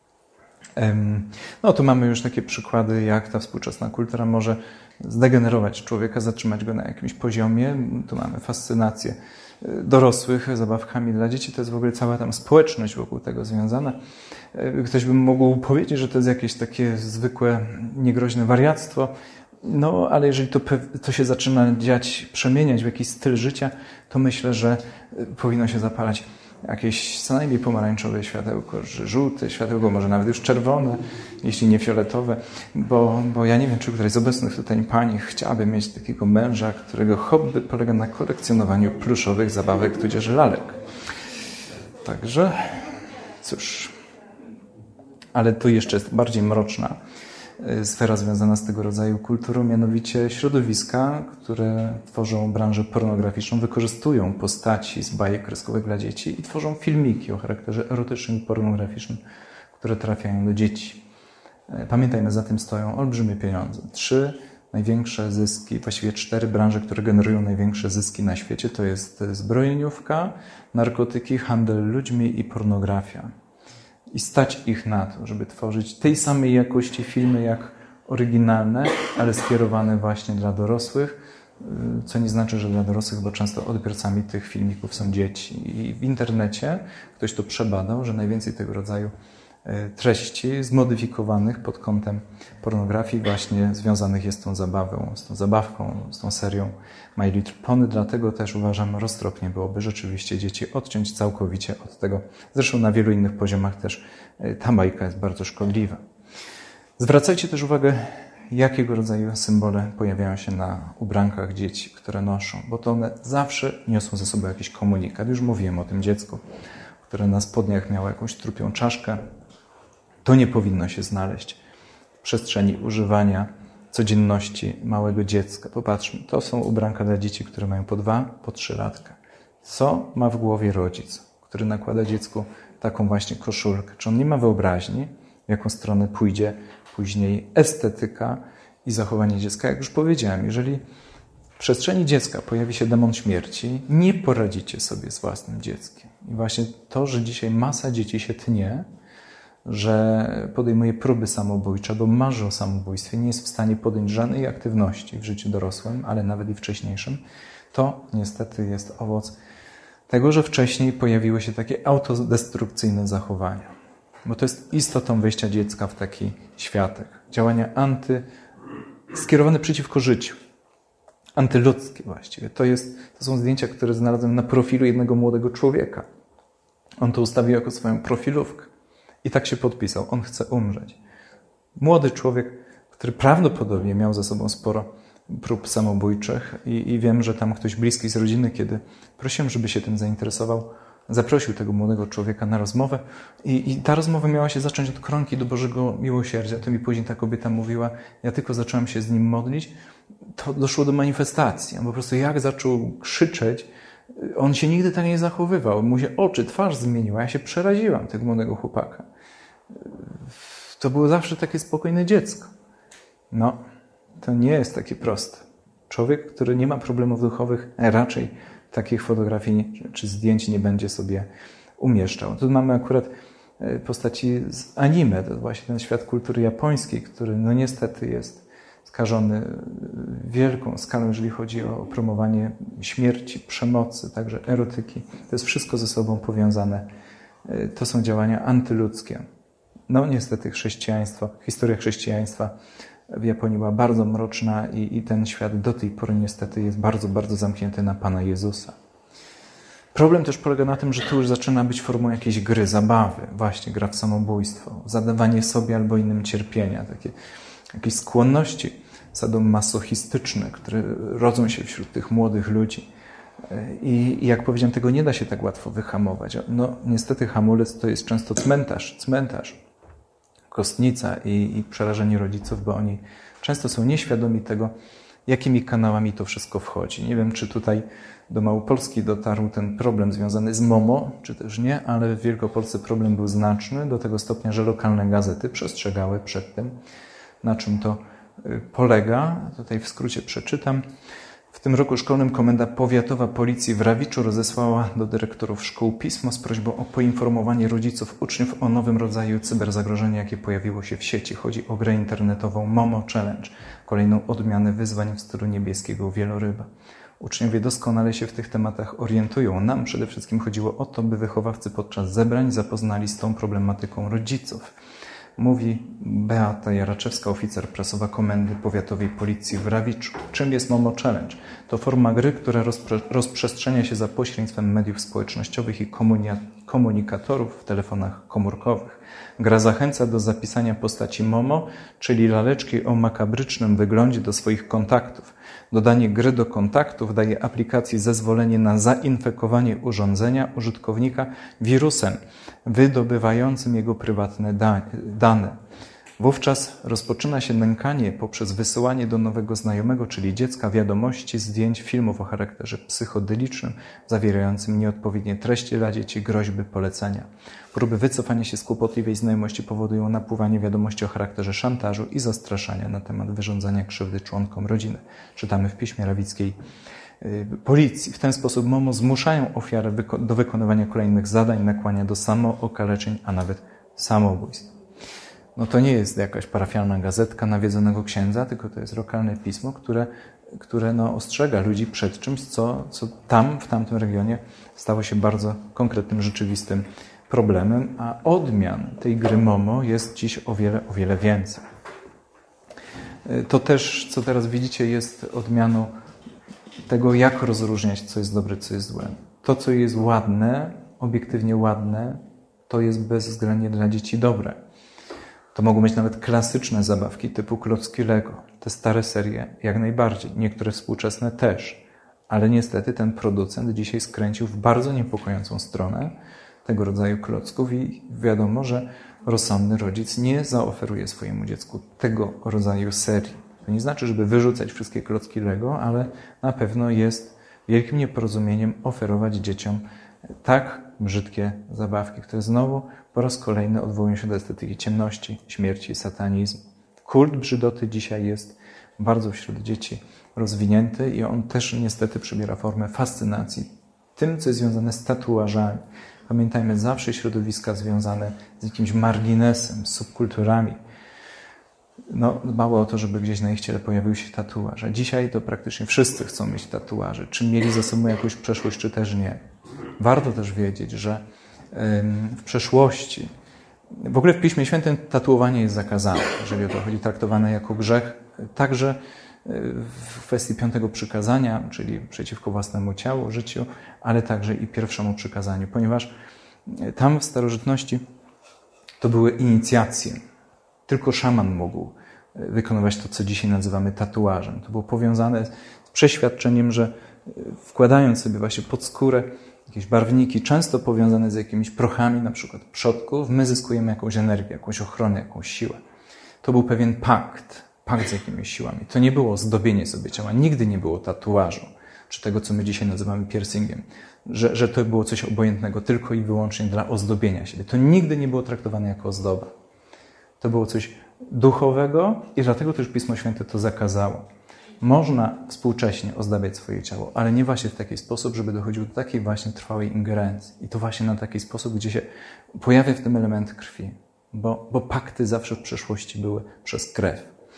No tu mamy już takie przykłady, jak ta współczesna kultura może zdegenerować człowieka, zatrzymać go na jakimś poziomie. Tu mamy fascynację dorosłych zabawkami dla dzieci. To jest w ogóle cała tam społeczność wokół tego związana. Ktoś by mógł powiedzieć, że to jest jakieś takie zwykłe, niegroźne wariactwo. No, ale jeżeli to się zaczyna dziać, przemieniać w jakiś styl życia, to myślę, że powinno się zapalać jakieś co najmniej pomarańczowe światełko, żółte światełko, może nawet już czerwone, jeśli nie fioletowe, bo ja nie wiem, czy któraś z obecnych tutaj pań chciałaby mieć takiego męża, którego hobby polega na kolekcjonowaniu pluszowych zabawek, tudzież lalek. Także, cóż, ale tu jeszcze jest bardziej mroczna sfera związana z tego rodzaju kulturą, mianowicie środowiska, które tworzą branżę pornograficzną, wykorzystują postaci z bajek kreskowych dla dzieci i tworzą filmiki o charakterze erotycznym i pornograficznym, które trafiają do dzieci. Pamiętajmy, za tym stoją olbrzymie pieniądze. 3 największe zyski, właściwie 4 branże, które generują największe zyski na świecie, to jest zbrojeniówka, narkotyki, handel ludźmi i pornografia. I stać ich na to, żeby tworzyć tej samej jakości filmy jak oryginalne, ale skierowane właśnie dla dorosłych, co nie znaczy, że dla dorosłych, bo często odbiorcami tych filmików są dzieci. I w internecie ktoś to przebadał, że najwięcej tego rodzaju treści zmodyfikowanych pod kątem pornografii właśnie związanych jest z tą zabawką, z tą serią My Little Pony. Dlatego też uważam, roztropnie byłoby rzeczywiście dzieci odciąć całkowicie od tego. Zresztą na wielu innych poziomach też ta bajka jest bardzo szkodliwa. Zwracajcie też uwagę, jakiego rodzaju symbole pojawiają się na ubrankach dzieci, które noszą, bo to one zawsze niosą ze sobą jakiś komunikat. Już mówiłem o tym dziecku, które na spodniach miało jakąś trupią czaszkę. To nie powinno się znaleźć w przestrzeni używania codzienności małego dziecka. Popatrzmy, to są ubranka dla dzieci, które mają po 2, po 3 latka. Co ma w głowie rodzic, który nakłada dziecku taką właśnie koszulkę? Czy on nie ma wyobraźni, w jaką stronę pójdzie później estetyka i zachowanie dziecka? Jak już powiedziałem, jeżeli w przestrzeni dziecka pojawi się demon śmierci, nie poradzicie sobie z własnym dzieckiem. I właśnie to, że dzisiaj masa dzieci się tnie, że podejmuje próby samobójcze, bo marzy o samobójstwie, nie jest w stanie podjąć żadnej aktywności w życiu dorosłym, ale nawet i wcześniejszym, to niestety jest owoc tego, że wcześniej pojawiły się takie autodestrukcyjne zachowania. Bo to jest istotą wejścia dziecka w taki światek. Działania skierowane przeciwko życiu. Antyludzkie właściwie. To są zdjęcia, które znalazłem na profilu jednego młodego człowieka. On to ustawił jako swoją profilówkę. I tak się podpisał. On chce umrzeć. Młody człowiek, który prawdopodobnie miał za sobą sporo prób samobójczych i wiem, że tam ktoś bliski z rodziny, kiedy prosiłem, żeby się tym zainteresował, zaprosił tego młodego człowieka na rozmowę i ta rozmowa miała się zacząć od kronki do Bożego Miłosierdzia. To mi później ta kobieta mówiła, ja tylko zacząłem się z nim modlić, to doszło do manifestacji. On po prostu jak zaczął krzyczeć, on się nigdy tak nie zachowywał. Mu się twarz zmieniła. Ja się przeraziłam tego młodego chłopaka. To było zawsze takie spokojne dziecko. No, to nie jest takie proste. Człowiek, który nie ma problemów duchowych, raczej takich fotografii czy zdjęć nie będzie sobie umieszczał. Tu mamy akurat postaci z anime. To właśnie ten świat kultury japońskiej, który no niestety jest skażony wielką skalą, jeżeli chodzi o promowanie śmierci, przemocy, także erotyki. To jest wszystko ze sobą powiązane to są działania antyludzkie. No niestety historia chrześcijaństwa w Japonii była bardzo mroczna i ten świat do tej pory niestety jest bardzo, bardzo zamknięty na Pana Jezusa. Problem też polega na tym, że to już zaczyna być formą jakiejś gry, zabawy, właśnie gra w samobójstwo, zadawanie sobie albo innym cierpienia, takie jakieś skłonności sadomasochistyczne, które rodzą się wśród tych młodych ludzi. I jak powiedziałem, tego nie da się tak łatwo wyhamować. No niestety hamulec to jest często cmentarz, kostnica i przerażenie rodziców, bo oni często są nieświadomi tego, jakimi kanałami to wszystko wchodzi. Nie wiem, czy tutaj do Małopolski dotarł ten problem związany z MOMO, czy też nie, ale w Wielkopolsce problem był znaczny do tego stopnia, że lokalne gazety przestrzegały przed tym, na czym to polega. Tutaj w skrócie przeczytam. W tym roku szkolnym Komenda Powiatowa Policji w Rawiczu rozesłała do dyrektorów szkół pismo z prośbą o poinformowanie rodziców uczniów o nowym rodzaju cyberzagrożenia, jakie pojawiło się w sieci. Chodzi o grę internetową MOMO Challenge, kolejną odmianę wyzwań w stylu niebieskiego wieloryba. Uczniowie doskonale się w tych tematach orientują. Nam przede wszystkim chodziło o to, by wychowawcy podczas zebrań zapoznali z tą problematyką rodziców. Mówi Beata Jaraczewska, oficer prasowa Komendy Powiatowej Policji w Rawiczu. Czym jest MOMO Challenge? To forma gry, która rozprzestrzenia się za pośrednictwem mediów społecznościowych i komunikatorów w telefonach komórkowych. Gra zachęca do zapisania postaci MOMO, czyli laleczki o makabrycznym wyglądzie, do swoich kontaktów. Dodanie gry do kontaktów daje aplikacji zezwolenie na zainfekowanie urządzenia użytkownika wirusem wydobywającym jego prywatne dane. Wówczas rozpoczyna się nękanie poprzez wysyłanie do nowego znajomego, czyli dziecka, wiadomości, zdjęć, filmów o charakterze psychodelicznym, zawierającym nieodpowiednie treści dla dzieci, groźby, polecenia. Próby wycofania się z kłopotliwej znajomości powodują napływanie wiadomości o charakterze szantażu i zastraszania na temat wyrządzania krzywdy członkom rodziny. Czytamy w piśmie rawickiej policji. W ten sposób MOMO zmuszają ofiarę do wykonywania kolejnych zadań, nakłania do samookaleczeń, a nawet samobójstw. No to nie jest jakaś parafialna gazetka nawiedzonego księdza, tylko to jest lokalne pismo, które ostrzega ludzi przed czymś, co tam, w tamtym regionie stało się bardzo konkretnym, rzeczywistym problemem, a odmian tej gry MOMO jest dziś o wiele więcej. To też, co teraz widzicie, jest odmianą tego, jak rozróżniać, co jest dobre, co jest złe. To, co jest ładne, obiektywnie ładne, to jest bezwzględnie dla dzieci dobre. To mogą być nawet klasyczne zabawki typu klocki Lego. Te stare serie jak najbardziej, niektóre współczesne też. Ale niestety ten producent dzisiaj skręcił w bardzo niepokojącą stronę tego rodzaju klocków i wiadomo, że rozsądny rodzic nie zaoferuje swojemu dziecku tego rodzaju serii. To nie znaczy, żeby wyrzucać wszystkie klocki Lego, ale na pewno jest wielkim nieporozumieniem oferować dzieciom tak brzydkie zabawki, które znowu po raz kolejny odwołują się do estetyki ciemności, śmierci i satanizmu. Kult brzydoty dzisiaj jest bardzo wśród dzieci rozwinięty i on też niestety przybiera formę fascynacji tym, co jest związane z tatuażami. Pamiętajmy, zawsze środowiska związane z jakimś marginesem, z subkulturami. Dbało o to, żeby gdzieś na ich ciele pojawił się tatuaż. A dzisiaj to praktycznie wszyscy chcą mieć tatuaże. Czy mieli za sobą jakąś przeszłość, czy też nie. Warto też wiedzieć, że w przeszłości, w ogóle w Piśmie Świętym tatuowanie jest zakazane, jeżeli o to chodzi, traktowane jako grzech, także w kwestii 5. przykazania, czyli przeciwko własnemu ciału, życiu, ale także i pierwszemu przykazaniu, ponieważ tam w starożytności to były inicjacje. Tylko szaman mógł wykonywać to, co dzisiaj nazywamy tatuażem. To było powiązane z przeświadczeniem, że wkładając sobie właśnie pod skórę jakieś barwniki, często powiązane z jakimiś prochami, na przykład przodków, my zyskujemy jakąś energię, jakąś ochronę, jakąś siłę. To był pewien pakt z jakimiś siłami. To nie było zdobienie sobie ciała, nigdy nie było tatuażu, czy tego, co my dzisiaj nazywamy piercingiem, że to było coś obojętnego tylko i wyłącznie dla ozdobienia siebie. To nigdy nie było traktowane jako ozdoba. To było coś duchowego i dlatego też Pismo Święte to zakazało. Można współcześnie ozdabiać swoje ciało, ale nie właśnie w taki sposób, żeby dochodziło do takiej właśnie trwałej ingerencji. I to właśnie na taki sposób, gdzie się pojawia w tym element krwi. Bo pakty zawsze w przeszłości były przez krew.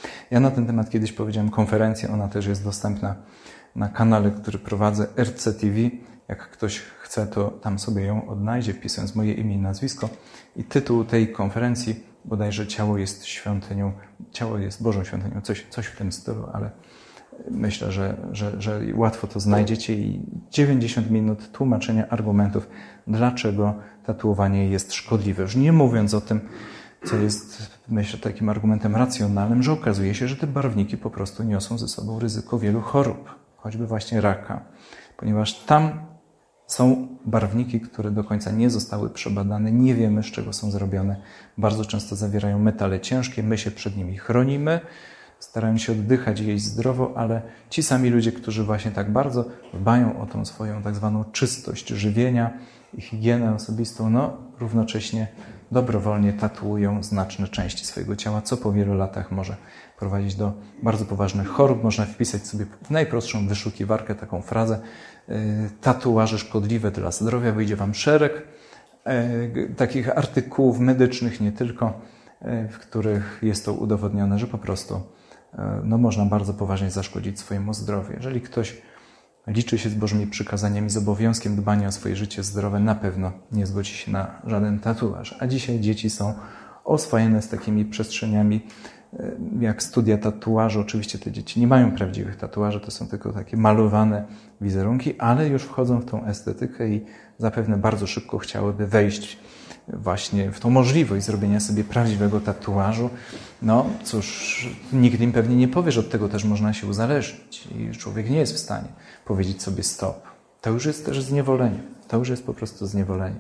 Ja na ten temat kiedyś powiedziałem konferencję, ona też jest dostępna na kanale, który prowadzę, RCTV. Jak ktoś chce, to tam sobie ją odnajdzie, wpisując moje imię i nazwisko. I tytuł tej konferencji, bodajże ciało jest świątynią, ciało jest Bożą świątynią, coś w tym stylu, ale myślę, że łatwo to znajdziecie i 90 minut tłumaczenia argumentów, dlaczego tatuowanie jest szkodliwe. Już nie mówiąc o tym, co jest, myślę, takim argumentem racjonalnym, że okazuje się, że te barwniki po prostu niosą ze sobą ryzyko wielu chorób, choćby właśnie raka, ponieważ tam są barwniki, które do końca nie zostały przebadane, nie wiemy, z czego są zrobione. Bardzo często zawierają metale ciężkie, my się przed nimi chronimy, starają się oddychać i jeść zdrowo, ale ci sami ludzie, którzy właśnie tak bardzo dbają o tą swoją tak zwaną czystość żywienia i higienę osobistą, równocześnie dobrowolnie tatuują znaczne części swojego ciała, co po wielu latach może prowadzić do bardzo poważnych chorób. Można wpisać sobie w najprostszą wyszukiwarkę taką frazę tatuaże szkodliwe dla zdrowia. Wyjdzie Wam szereg takich artykułów medycznych, nie tylko, w których jest to udowodnione, że po prostu można bardzo poważnie zaszkodzić swojemu zdrowiu. Jeżeli ktoś liczy się z Bożymi przykazaniami, z obowiązkiem dbania o swoje życie zdrowe, na pewno nie zgodzi się na żaden tatuaż. A dzisiaj dzieci są oswajane z takimi przestrzeniami jak studia tatuażu. Oczywiście te dzieci nie mają prawdziwych tatuaży, to są tylko takie malowane wizerunki, ale już wchodzą w tą estetykę i zapewne bardzo szybko chciałyby wejść właśnie w tą możliwość zrobienia sobie prawdziwego tatuażu. Cóż, nikt im pewnie nie powie, że od tego też można się uzależnić i człowiek nie jest w stanie powiedzieć sobie stop. To już jest też zniewolenie. To już jest po prostu zniewolenie.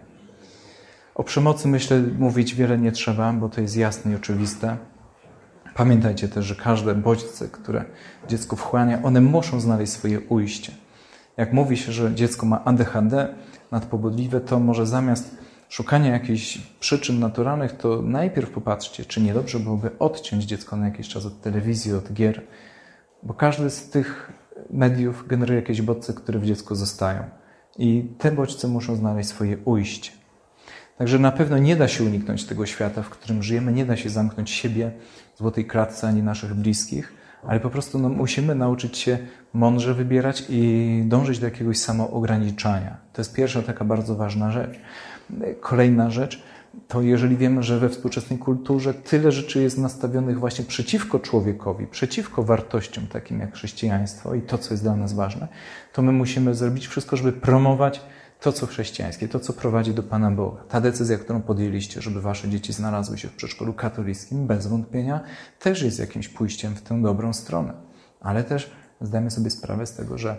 O przemocy, myślę, mówić wiele nie trzeba, bo to jest jasne i oczywiste. Pamiętajcie też, że każde bodźce, które dziecko wchłania, one muszą znaleźć swoje ujście. Jak mówi się, że dziecko ma ADHD nadpobudliwe, to może zamiast szukania jakichś przyczyn naturalnych, to najpierw popatrzcie, czy nie dobrze byłoby odciąć dziecko na jakiś czas od telewizji, od gier, bo każdy z tych mediów generuje jakieś bodźce, które w dziecku zostają. I te bodźce muszą znaleźć swoje ujście. Także na pewno nie da się uniknąć tego świata, w którym żyjemy, nie da się zamknąć siebie w złotej klatce ani naszych bliskich, ale po prostu musimy nauczyć się mądrze wybierać i dążyć do jakiegoś samoograniczania. To jest pierwsza taka bardzo ważna rzecz. Kolejna rzecz to jeżeli wiemy, że we współczesnej kulturze tyle rzeczy jest nastawionych właśnie przeciwko człowiekowi, przeciwko wartościom takim jak chrześcijaństwo i to, co jest dla nas ważne, to my musimy zrobić wszystko, żeby promować to, co chrześcijańskie, to, co prowadzi do Pana Boga. Ta decyzja, którą podjęliście, żeby wasze dzieci znalazły się w przedszkolu katolickim, bez wątpienia też jest jakimś pójściem w tę dobrą stronę. Ale też zdajemy sobie sprawę z tego, że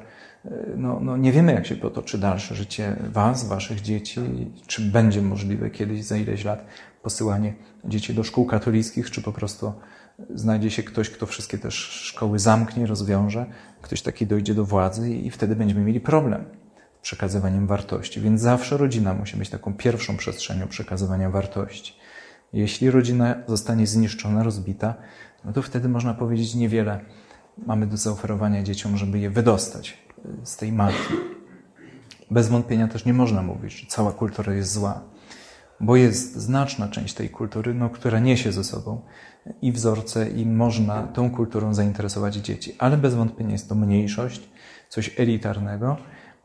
nie wiemy, jak się potoczy dalsze życie was, waszych dzieci, czy będzie możliwe kiedyś, za ileś lat, posyłanie dzieci do szkół katolickich, czy po prostu znajdzie się ktoś, kto wszystkie też szkoły zamknie, rozwiąże, ktoś taki dojdzie do władzy i wtedy będziemy mieli problem z przekazywaniem wartości. Więc zawsze rodzina musi być taką pierwszą przestrzenią przekazywania wartości. Jeśli rodzina zostanie zniszczona, rozbita, to wtedy można powiedzieć niewiele mamy do zaoferowania dzieciom, żeby je wydostać z tej matki. Bez wątpienia też nie można mówić, że cała kultura jest zła, bo jest znaczna część tej kultury, która niesie ze sobą i wzorce, i można tą kulturą zainteresować dzieci. Ale bez wątpienia jest to mniejszość, coś elitarnego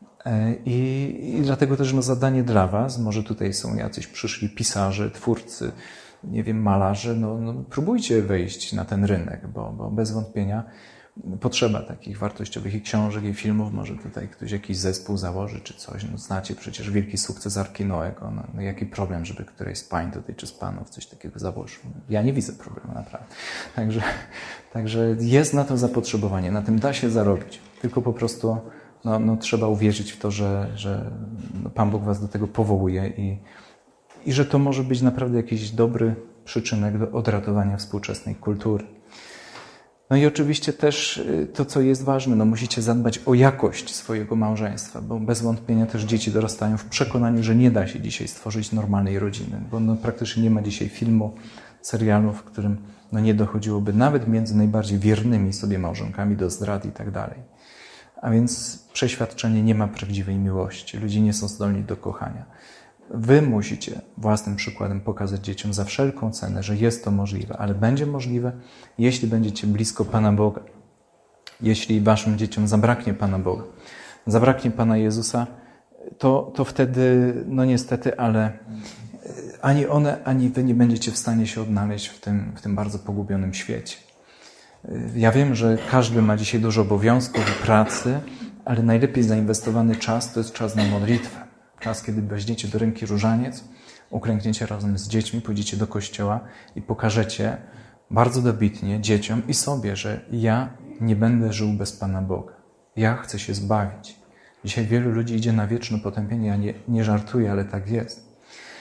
i dlatego też zadanie dla was, może tutaj są jacyś przyszli pisarze, twórcy, malarze, próbujcie wejść na ten rynek, bo bez wątpienia potrzeba takich wartościowych i książek, i filmów. Może tutaj ktoś jakiś zespół założy, czy coś. Znacie przecież wielki sukces Arki Noego. Jaki problem, żeby któreś z pań tutaj, czy z panów coś takiego założył. Ja nie widzę problemu, naprawdę. Także jest na to zapotrzebowanie. Na tym da się zarobić. Tylko po prostu trzeba uwierzyć w to, że Pan Bóg was do tego powołuje i że to może być naprawdę jakiś dobry przyczynek do odratowania współczesnej kultury. I oczywiście też to, co jest ważne, musicie zadbać o jakość swojego małżeństwa, bo bez wątpienia też dzieci dorastają w przekonaniu, że nie da się dzisiaj stworzyć normalnej rodziny, bo praktycznie nie ma dzisiaj filmu, serialu, w którym nie dochodziłoby nawet między najbardziej wiernymi sobie małżonkami do zdrad i tak dalej. A więc przeświadczenie nie ma prawdziwej miłości, ludzie nie są zdolni do kochania. Wy musicie własnym przykładem pokazać dzieciom za wszelką cenę, że jest to możliwe, ale będzie możliwe, jeśli będziecie blisko Pana Boga. Jeśli waszym dzieciom zabraknie Pana Boga, zabraknie Pana Jezusa, to wtedy, no niestety, ale ani one, ani wy nie będziecie w stanie się odnaleźć w tym bardzo pogubionym świecie. Ja wiem, że każdy ma dzisiaj dużo obowiązków i pracy, ale najlepiej zainwestowany czas to jest czas na modlitwę. Czas, kiedy weźmiecie do ręki różaniec, uklękniecie razem z dziećmi, pójdziecie do kościoła i pokażecie bardzo dobitnie dzieciom i sobie, że ja nie będę żył bez Pana Boga. Ja chcę się zbawić. Dzisiaj wielu ludzi idzie na wieczne potępienie. Ja nie żartuję, ale tak jest.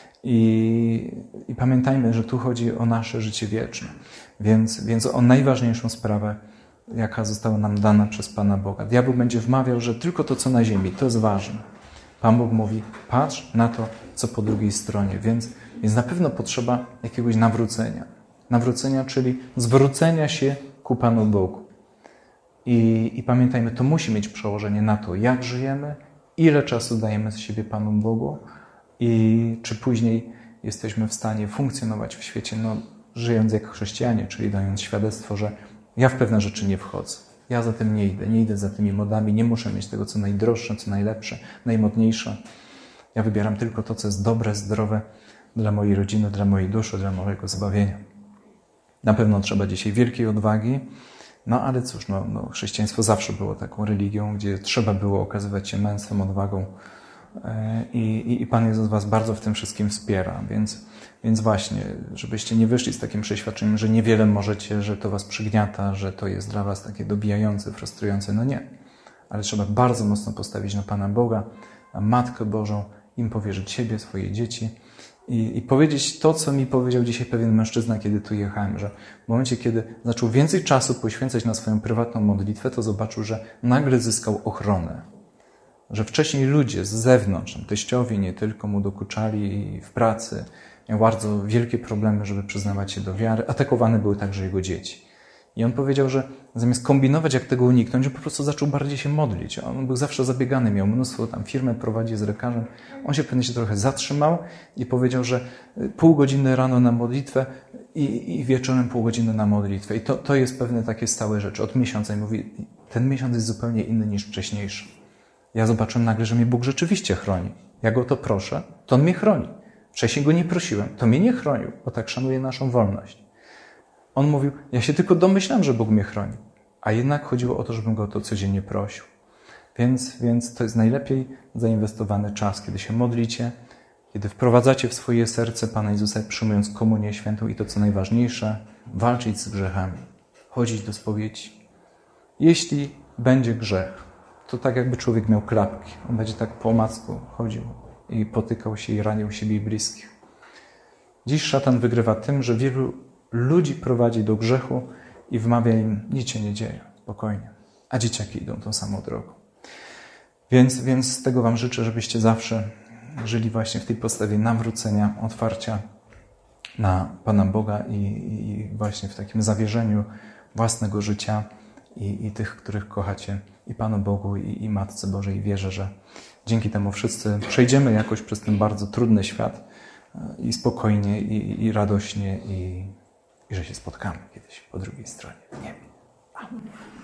I pamiętajmy, że tu chodzi o nasze życie wieczne. Więc o najważniejszą sprawę, jaka została nam dana przez Pana Boga. Diabeł będzie wmawiał, że tylko to, co na ziemi, to jest ważne. Pan Bóg mówi, patrz na to, co po drugiej stronie. Więc na pewno potrzeba jakiegoś nawrócenia. Nawrócenia, czyli zwrócenia się ku Panu Bogu. I pamiętajmy, to musi mieć przełożenie na to, jak żyjemy, ile czasu dajemy z siebie Panu Bogu i czy później jesteśmy w stanie funkcjonować w świecie, żyjąc jak chrześcijanie, czyli dając świadectwo, że ja w pewne rzeczy nie wchodzę. Ja za tym nie idę za tymi modami, nie muszę mieć tego, co najdroższe, co najlepsze, najmodniejsze. Ja wybieram tylko to, co jest dobre, zdrowe dla mojej rodziny, dla mojej duszy, dla mojego zbawienia. Na pewno trzeba dzisiaj wielkiej odwagi, ale cóż, chrześcijaństwo zawsze było taką religią, gdzie trzeba było okazywać się męstwem, odwagą i Pan Jezus was bardzo w tym wszystkim wspiera, więc właśnie, żebyście nie wyszli z takim przeświadczeniem, że niewiele możecie, że to was przygniata, że to jest dla was takie dobijające, frustrujące. Nie. Ale trzeba bardzo mocno postawić na Pana Boga, na Matkę Bożą, im powierzyć siebie, swoje dzieci i powiedzieć to, co mi powiedział dzisiaj pewien mężczyzna, kiedy tu jechałem, że w momencie, kiedy zaczął więcej czasu poświęcać na swoją prywatną modlitwę, to zobaczył, że nagle zyskał ochronę. Że wcześniej ludzie z zewnątrz, teściowie nie tylko mu dokuczali w pracy, miał bardzo wielkie problemy, żeby przyznawać się do wiary. Atakowane były także jego dzieci. I on powiedział, że zamiast kombinować, jak tego uniknąć, on po prostu zaczął bardziej się modlić. On był zawsze zabiegany, miał mnóstwo, firmę prowadzi z lekarzem. On się pewnie trochę zatrzymał i powiedział, że pół godziny rano na modlitwę i wieczorem pół godziny na modlitwę. I to jest pewne takie stałe rzeczy. Od miesiąca. I mówi, ten miesiąc jest zupełnie inny niż wcześniejszy. Ja zobaczyłem nagle, że mnie Bóg rzeczywiście chroni. Ja Go o to proszę, to On mnie chroni. Wcześniej Go nie prosiłem, to mnie nie chronił, bo tak szanuje naszą wolność. On mówił, ja się tylko domyślam, że Bóg mnie chroni. A jednak chodziło o to, żebym Go o to codziennie prosił. Więc to jest najlepiej zainwestowany czas, kiedy się modlicie, kiedy wprowadzacie w swoje serce Pana Jezusa, przyjmując komunię świętą i to, co najważniejsze, walczyć z grzechami, chodzić do spowiedzi. Jeśli będzie grzech, to tak jakby człowiek miał klapki. On będzie tak po omacku chodził i potykał się i ranił siebie i bliskich. Dziś szatan wygrywa tym, że wielu ludzi prowadzi do grzechu i wmawia im, nic się nie dzieje, spokojnie. A dzieciaki idą tą samą drogą. Więc z tego wam życzę, żebyście zawsze żyli właśnie w tej postawie nawrócenia, otwarcia na Pana Boga i właśnie w takim zawierzeniu własnego życia i tych, których kochacie, i Panu Bogu, i Matce Bożej. I wierzę, że dzięki temu wszyscy przejdziemy jakoś przez ten bardzo trudny świat i spokojnie, i radośnie, i że się spotkamy kiedyś po drugiej stronie. Nie. Amen.